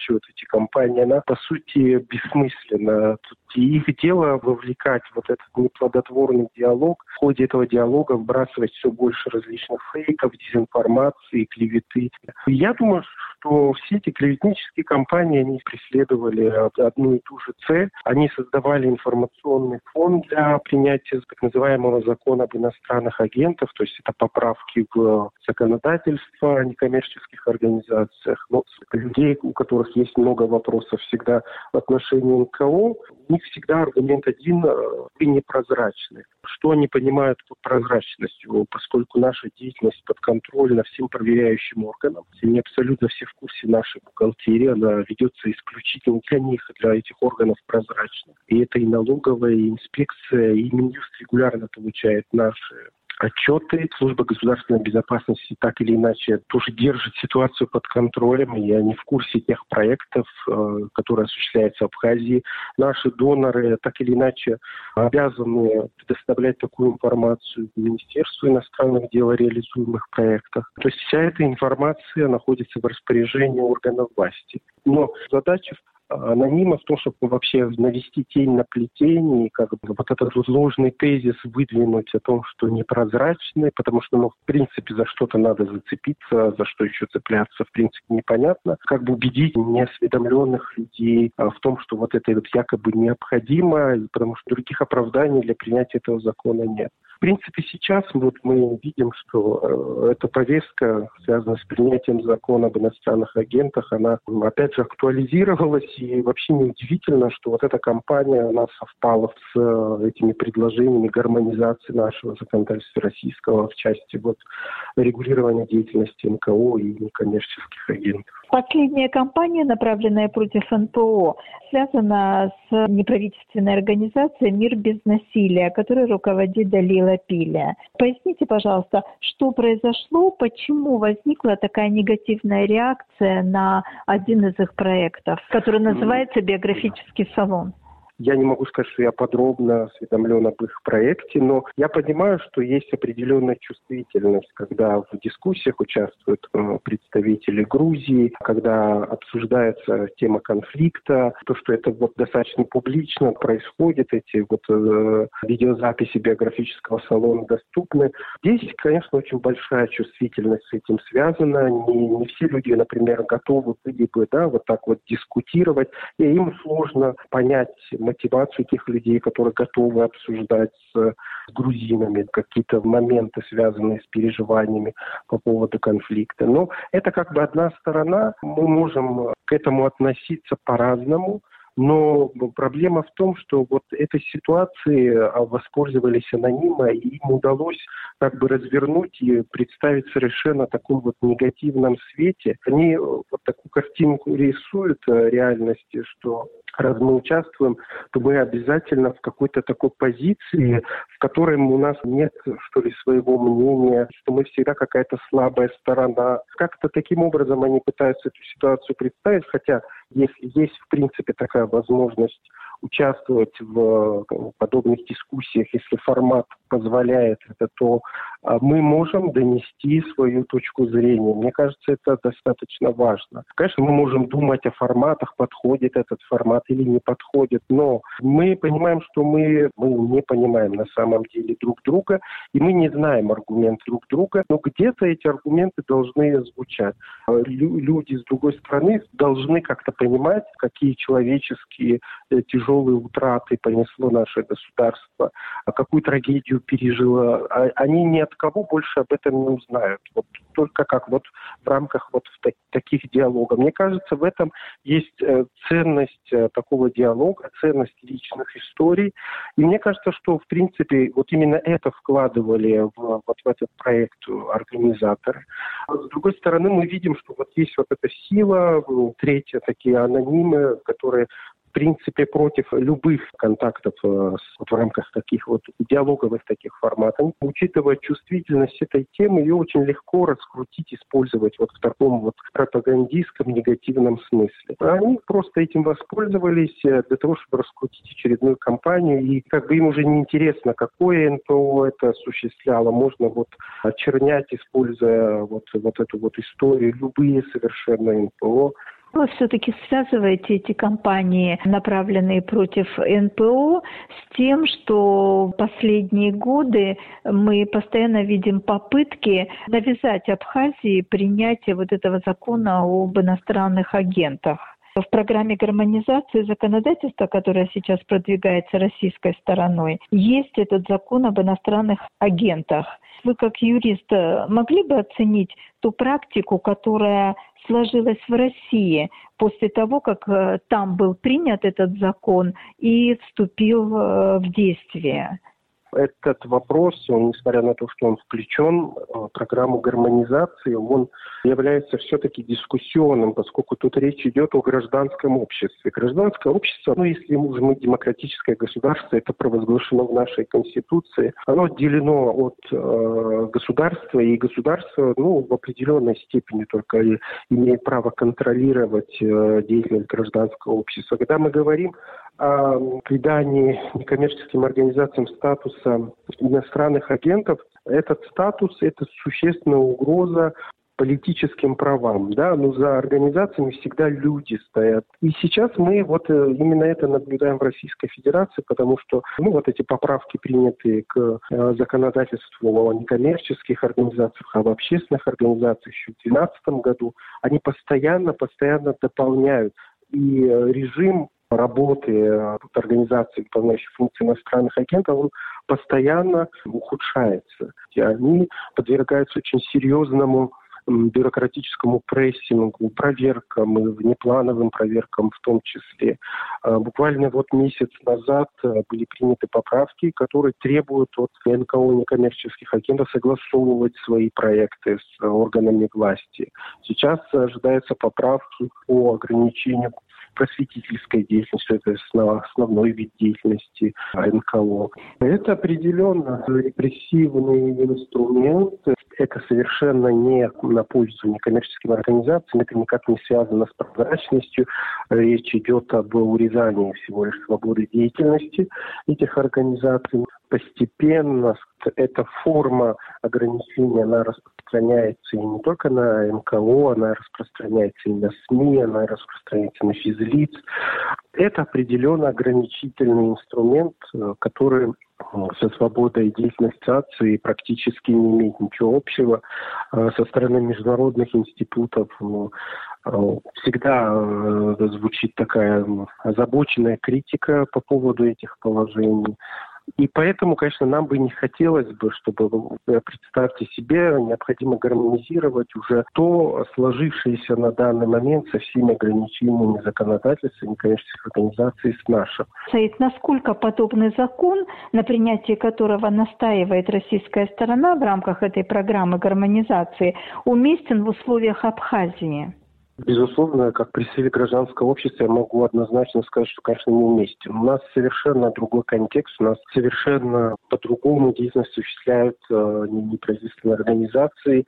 разворачивают эти кампании, она, по сути, бессмысленна. Тут их дело вовлекать в вот этот неплодотворный диалог, в ходе этого диалога вбрасывать все больше различных фейков, дезинформации, клеветы. Я думаю, что все эти клеветнические кампании, они преследовали одну и ту же цель. Они создавали информационный фон для принятия так называемого закона об иностранных агентах, то есть это поправки в законодательство о некоммерческих организациях. Но людей, у которых есть много вопросов всегда в отношении эн ка о, у них всегда аргумент один – вы непрозрачны. Что они понимают под прозрачностью, поскольку наша деятельность подконтрольна всем проверяющим органам, они абсолютно все в курсе нашей бухгалтерии, она ведется исключительно для них, для этих органов прозрачно. И это и налоговая, и инспекция, и Минюст регулярно получает наши отчеты. Служба государственной безопасности так или иначе тоже держит ситуацию под контролем, и они в курсе тех проектов, которые осуществляются в Абхазии. Наши доноры так или иначе обязаны предоставлять такую информацию Министерству иностранных дел о реализуемых проектах. То есть вся эта информация находится в распоряжении органов власти. Но задача анонима в том, чтобы вообще навести тень на плетение и как бы вот этот вот ложный тезис выдвинуть о том, что непрозрачный, потому что, ну, в принципе, за что-то надо зацепиться, за что еще цепляться, в принципе, непонятно. Как бы убедить неосведомленных людей в том, что вот это вот якобы необходимо, потому что других оправданий для принятия этого закона нет. В принципе, сейчас вот мы видим, что э, эта повестка, связанная с принятием закона об иностранных агентах, она, опять же, актуализировалась, и вообще неудивительно, что вот эта кампания, она совпала с э, этими предложениями гармонизации нашего законодательства российского в части вот регулирования деятельности эн ка о и некоммерческих агентов. Последняя кампания, направленная против эн пэ о, связана с неправительственной организацией «Мир без насилия», которой руководит Далила Пиля. Поясните, пожалуйста, что произошло, почему возникла такая негативная реакция на один из их проектов, который называется «Биографический салон»? Я не могу сказать, что я подробно осведомлен об их проекте, но я понимаю, что есть определенная чувствительность, когда в дискуссиях участвуют э, представители Грузии, когда обсуждается тема конфликта, то, что это вот достаточно публично происходит, эти вот э, видеозаписи биографического салона доступны. Здесь, конечно, очень большая чувствительность с этим связана. Не, не все люди, например, готовы были бы, да, вот так вот дискутировать, и им сложно понять мотивацию тех людей, которые готовы обсуждать с грузинами какие-то моменты, связанные с переживаниями по поводу конфликта. Но это как бы одна сторона. Мы можем к этому относиться по-разному. Но проблема в том, что вот этой ситуацией воспользовались анонимы, и им удалось как бы развернуть и представить совершенно таком вот негативном свете. Они вот такую картинку рисуют реальности, что раз мы участвуем, то мы обязательно в какой-то такой позиции, в которой у нас нет, что ли, своего мнения, что мы всегда какая-то слабая сторона. Как-то таким образом они пытаются эту ситуацию представить, хотя если есть, в принципе, такая возможность участвовать в подобных дискуссиях, если формат позволяет это, то мы можем донести свою точку зрения. Мне кажется, это достаточно важно. Конечно, мы можем думать о форматах, подходит этот формат или не подходит, но мы понимаем, что мы, мы не понимаем на самом деле друг друга, и мы не знаем аргументы друг друга, но где-то эти аргументы должны звучать. Лю- люди с другой стороны должны как-то понимать, какие человеческие тяжелые утраты понесло наше государство, какую трагедию пережило. Они ни от кого больше об этом не узнают. Вот только как вот в рамках вот в так, таких диалогов. Мне кажется, в этом есть ценность такого диалога, ценность личных историй. И мне кажется, что в принципе вот именно это вкладывали в, вот в этот проект организаторы. С другой стороны, мы видим, что вот есть вот эта сила, третья, такие анонимы, которые в принципе, против любых контактов э, вот в рамках таких вот диалоговых таких форматов. Учитывая чувствительность этой темы, ее очень легко раскрутить, использовать вот в таком вот пропагандистском негативном смысле. Они просто этим воспользовались для того, чтобы раскрутить очередную кампанию, и как бы им уже не интересно, какое эн пэ о это осуществляло. Можно вот очернять, используя вот, вот эту вот историю, любые совершенно эн пэ о. Вы все-таки связываете эти кампании, направленные против эн пэ о, с тем, что в последние годы мы постоянно видим попытки навязать Абхазии принятие вот этого закона об иностранных агентах. В программе гармонизации законодательства, которая сейчас продвигается российской стороной, есть этот закон об иностранных агентах. Вы, как юрист, могли бы оценить ту практику, которая сложилась в России после того, как там был принят этот закон и вступил в действие? Этот вопрос, он, несмотря на то, что он включен в программу гармонизации, он является все-таки дискуссионным, поскольку тут речь идет о гражданском обществе. Гражданское общество, ну, если мы демократическое государство, это провозглашено в нашей Конституции, оно отделено от э, государства, и государство, ну, в определенной степени только и имеет право контролировать э, деятельность гражданского общества. Когда мы говорим о придании некоммерческим организациям статуса иностранных агентов, этот статус – это существенная угроза политическим правам, да, но за организациями всегда люди стоят. И сейчас мы вот именно это наблюдаем в Российской Федерации, потому что, ну, вот эти поправки, принятые к э, законодательству о некоммерческих организациях, об общественных организациях еще в две тысячи двенадцатом году, они постоянно, постоянно дополняют. И э, режим работы организаций, выполняющих функции иностранных агентов, он постоянно ухудшается. И они подвергаются очень серьезному бюрократическому прессингу, проверкам, и внеплановым проверкам в том числе. Буквально вот месяц назад были приняты поправки, которые требуют от эн ка о некоммерческих агентов согласовывать свои проекты с органами власти. Сейчас ожидаются поправки по ограничению просветительской деятельности, это основной вид деятельности эн ка о. Это определенно репрессивный инструмент. Это совершенно не на пользу некоммерческим организациям, это никак не связано с прозрачностью. Речь идет об урезании всего лишь свободы деятельности этих организаций. Постепенно эта форма ограничения, она распространяется и не только на эн ка о, она распространяется и на СМИ, она распространяется на физлиц. Это определенно ограничительный инструмент, который со свободой деятельности ассоциации практически не имеет ничего общего. Со стороны международных институтов всегда звучит такая озабоченная критика по поводу этих положений. И поэтому, конечно, нам бы не хотелось бы, чтобы, представьте себе, необходимо гармонизировать уже то сложившееся на данный момент со всеми ограничениями законодательства некоммерческих организаций с нашим. Саид, насколько подобный закон, на принятии которого настаивает российская сторона в рамках этой программы гармонизации, уместен в условиях Абхазии? Безусловно, как представитель гражданского общества я могу однозначно сказать, что, конечно, не уместен. У нас совершенно другой контекст, у нас совершенно по-другому деятельность осуществляют э, неправительственные организации.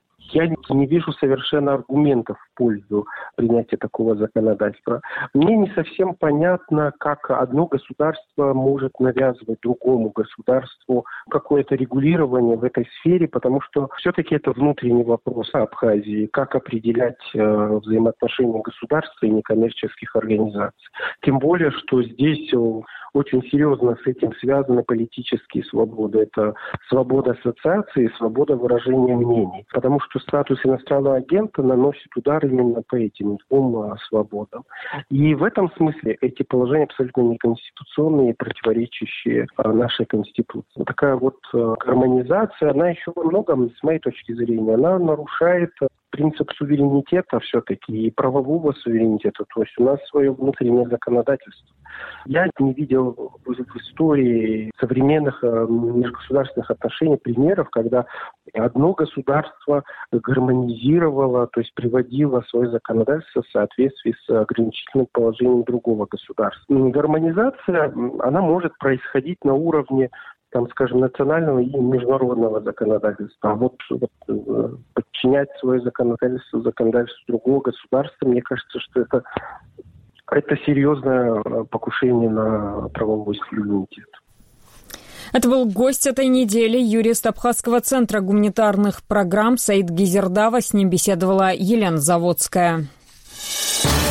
Я не вижу совершенно аргументов в пользу принятия такого законодательства. Мне не совсем понятно, как одно государство может навязывать другому государству какое-то регулирование в этой сфере, потому что все-таки это внутренний вопрос Абхазии, как определять э, взаимоотношения государства и некоммерческих организаций. Тем более, что здесь очень серьезно с этим связаны политические свободы. Это свобода ассоциации и свобода выражения мнений. Потому что статус иностранного агента наносит удар именно по этим двум свободам. И в этом смысле эти положения абсолютно неконституционные и противоречащие нашей Конституции. Такая вот гармонизация, она еще во многом, с моей точки зрения, она нарушает принцип суверенитета все-таки и правового суверенитета. То есть у нас свое внутреннее законодательство. Я не видел в истории современных межгосударственных отношений примеров, когда одно государство гармонизировало, то есть приводило свое законодательство в соответствии с ограничительным положением другого государства. Гармонизация, она может происходить на уровне, там, скажем, национального и международного законодательства. А вот, вот подчинять свое законодательство законодательству другого государства, мне кажется, что это, это серьезное покушение на правовой суверенитет. Это был гость этой недели, юрист Абхазского центра гуманитарных программ Саид Гизердава. С ним беседовала Елена Заводская.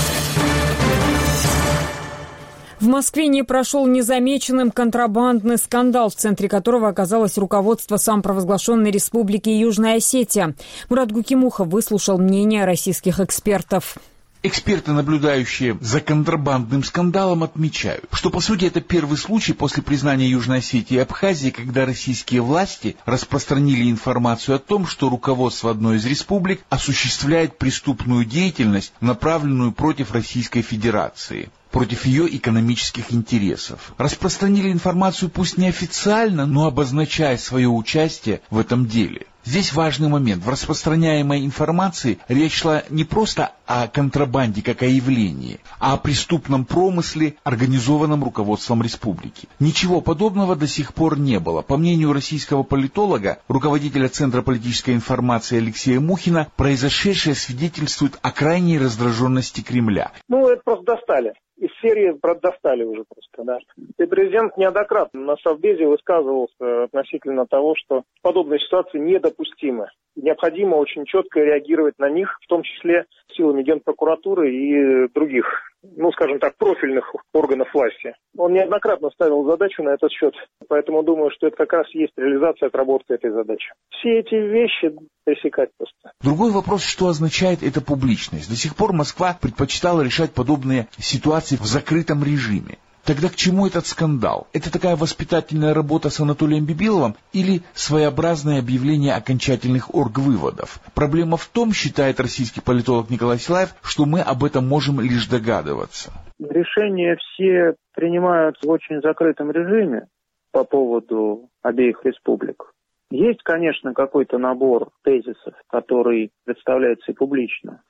В Москве не прошел незамеченным контрабандный скандал, в центре которого оказалось руководство самопровозглашенной республики Южная Осетия. Мурат Гукимухов выслушал мнение российских экспертов. Эксперты, наблюдающие за контрабандным скандалом, отмечают, что по сути это первый случай после признания Южной Осетии и Абхазии, когда российские власти распространили информацию о том, что руководство одной из республик осуществляет преступную деятельность, направленную против Российской Федерации, против ее экономических интересов. Распространили информацию пусть неофициально, но обозначая свое участие в этом деле. Здесь важный момент. В распространяемой информации речь шла не просто о контрабанде как о явлении, а о преступном промысле, организованном руководством республики. Ничего подобного до сих пор не было. По мнению российского политолога, руководителя Центра политической информации Алексея Мухина, произошедшее свидетельствует о крайней раздраженности Кремля. Ну, это просто достали. Из серии достали уже просто, да. И президент неоднократно на Совбезе высказывался относительно того, что подобные ситуации недопустимы. Необходимо очень четко реагировать на них, в том числе силами Генпрокуратуры и других, ну, скажем так, профильных органов власти. Он неоднократно ставил задачу на этот счет, поэтому думаю, что это как раз есть реализация, отработка этой задачи. Все эти вещи пресекать просто. Другой вопрос, что означает эта публичность. До сих пор Москва предпочитала решать подобные ситуации в закрытом режиме. Тогда к чему этот скандал? Это такая воспитательная работа с Анатолием Бибиловым или своеобразное объявление окончательных оргвыводов? Проблема в том, считает российский политолог Николай Силаев, что мы об этом можем лишь догадываться. Решения все принимают в очень закрытом режиме по поводу обеих республик. Есть, конечно, какой-то набор тезисов, который представляется и публично,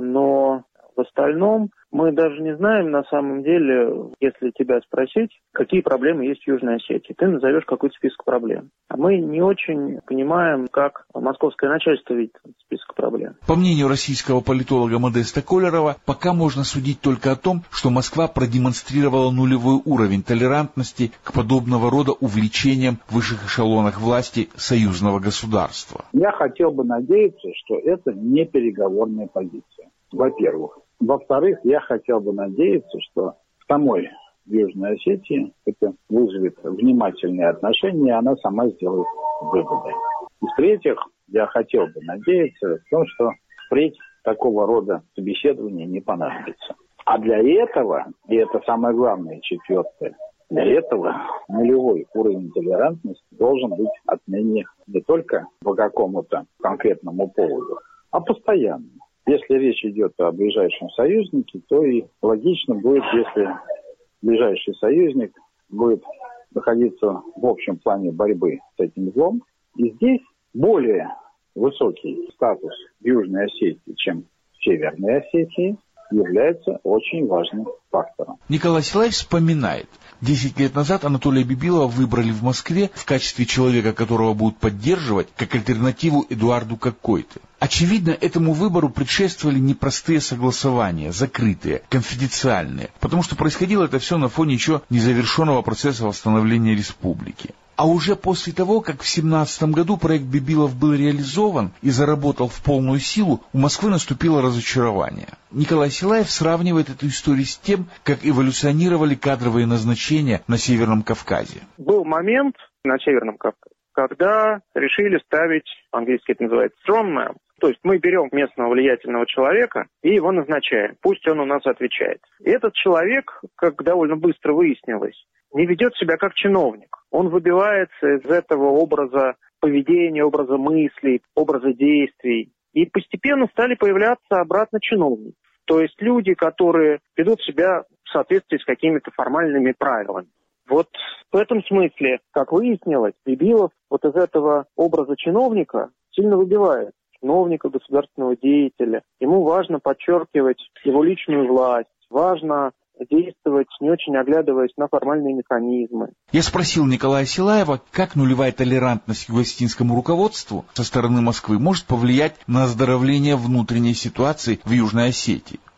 но в остальном мы даже не знаем, на самом деле, если тебя спросить, какие проблемы есть в Южной Осетии. Ты назовешь какой-то список проблем. А мы не очень понимаем, как московское начальство видит этот список проблем. По мнению российского политолога Модеста Колерова, пока можно судить только о том, что Москва продемонстрировала нулевой уровень толерантности к подобного рода увлечениям в высших эшелонах власти союзного государства. Я хотел бы надеяться, что это не переговорная позиция, во-первых. Во-вторых, я хотел бы надеяться, что в самой Южной Осетии это вызовет внимательные отношения, и она сама сделает выводы. И в-третьих, я хотел бы надеяться в том, что впредь такого рода собеседования не понадобится. А для этого, и это самое главное, четвертое, для этого нулевой уровень толерантности должен быть отныне не только по какому-то конкретному поводу, а постоянно. Если речь идет о ближайшем союзнике, то и логично будет, если ближайший союзник будет находиться в общем плане борьбы с этим злом. И здесь более высокий статус Южной Осетии, чем в Северной Осетии, является очень важным фактором. Николай Силаев вспоминает, десять лет назад Анатолия Бибилова выбрали в Москве в качестве человека, которого будут поддерживать, как альтернативу Эдуарду Какойте. Очевидно, этому выбору предшествовали непростые согласования, закрытые, конфиденциальные, потому что происходило это все на фоне еще незавершенного процесса восстановления республики. А уже после того, как в семнадцатом году проект Бибилов был реализован и заработал в полную силу, у Москвы наступило разочарование. Николай Силаев сравнивает эту историю с тем, как эволюционировали кадровые назначения на Северном Кавказе. Был момент на Северном Кавказе, когда решили ставить, по-английски это называется strongman, то есть мы берем местного влиятельного человека и его назначаем, пусть он у нас отвечает. И этот человек, как довольно быстро выяснилось, не ведет себя как чиновник. Он выбивается из этого образа поведения, образа мыслей, образа действий. И постепенно стали появляться обратно чиновники. То есть люди, которые ведут себя в соответствии с какими-то формальными правилами. Вот в этом смысле, как выяснилось, Бибилов вот из этого образа чиновника сильно выбивает. Чиновника, государственного деятеля. Ему важно подчеркивать его личную власть. Важно действовать, не очень оглядываясь на формальные механизмы. Я спросил Николая Силаева, как нулевая толерантность к гостинскому руководству со стороны Москвы может повлиять на оздоровление внутренней ситуации в Южной Осетии.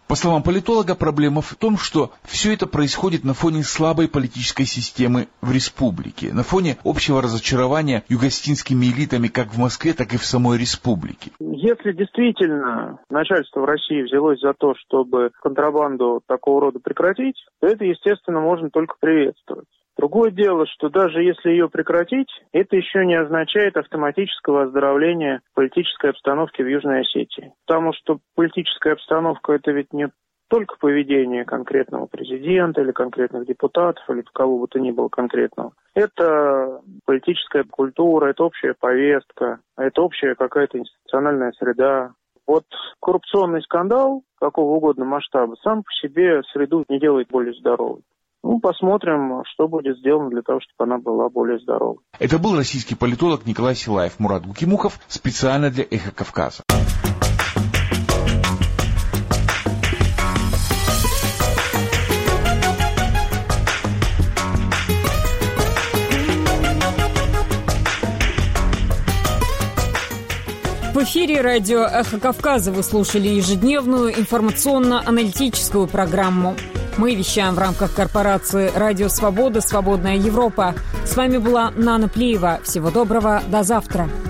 По словам политолога, проблема в том, что все это происходит на фоне слабой политической системы в республике, на фоне общего разочарования югостинскими элитами как в Москве, так и в самой республике. Если действительно начальство в России взялось за то, чтобы контрабанду такого рода прекратить, то это, естественно, можно только приветствовать. Другое дело, что даже если ее прекратить, это еще не означает автоматического оздоровления политической обстановки в Южной Осетии. Потому что политическая обстановка – это ведь не только поведение конкретного президента или конкретных депутатов, или кого бы то ни было конкретного. Это политическая культура, это общая повестка, это общая какая-то институциональная среда. Вот коррупционный скандал какого угодно масштаба сам по себе среду не делает более здоровой. Ну, посмотрим, что будет сделано для того, чтобы она была более здоровой. Это был российский политолог Николай Силаев. Мурат Гукимухов специально для «Эхо Кавказа». В эфире радио «Эхо Кавказа» вы слушали ежедневную информационно-аналитическую программу. Мы вещаем в рамках корпорации «Радио Свобода. Свободная Европа». С вами была Нана Плиева. Всего доброго. До завтра.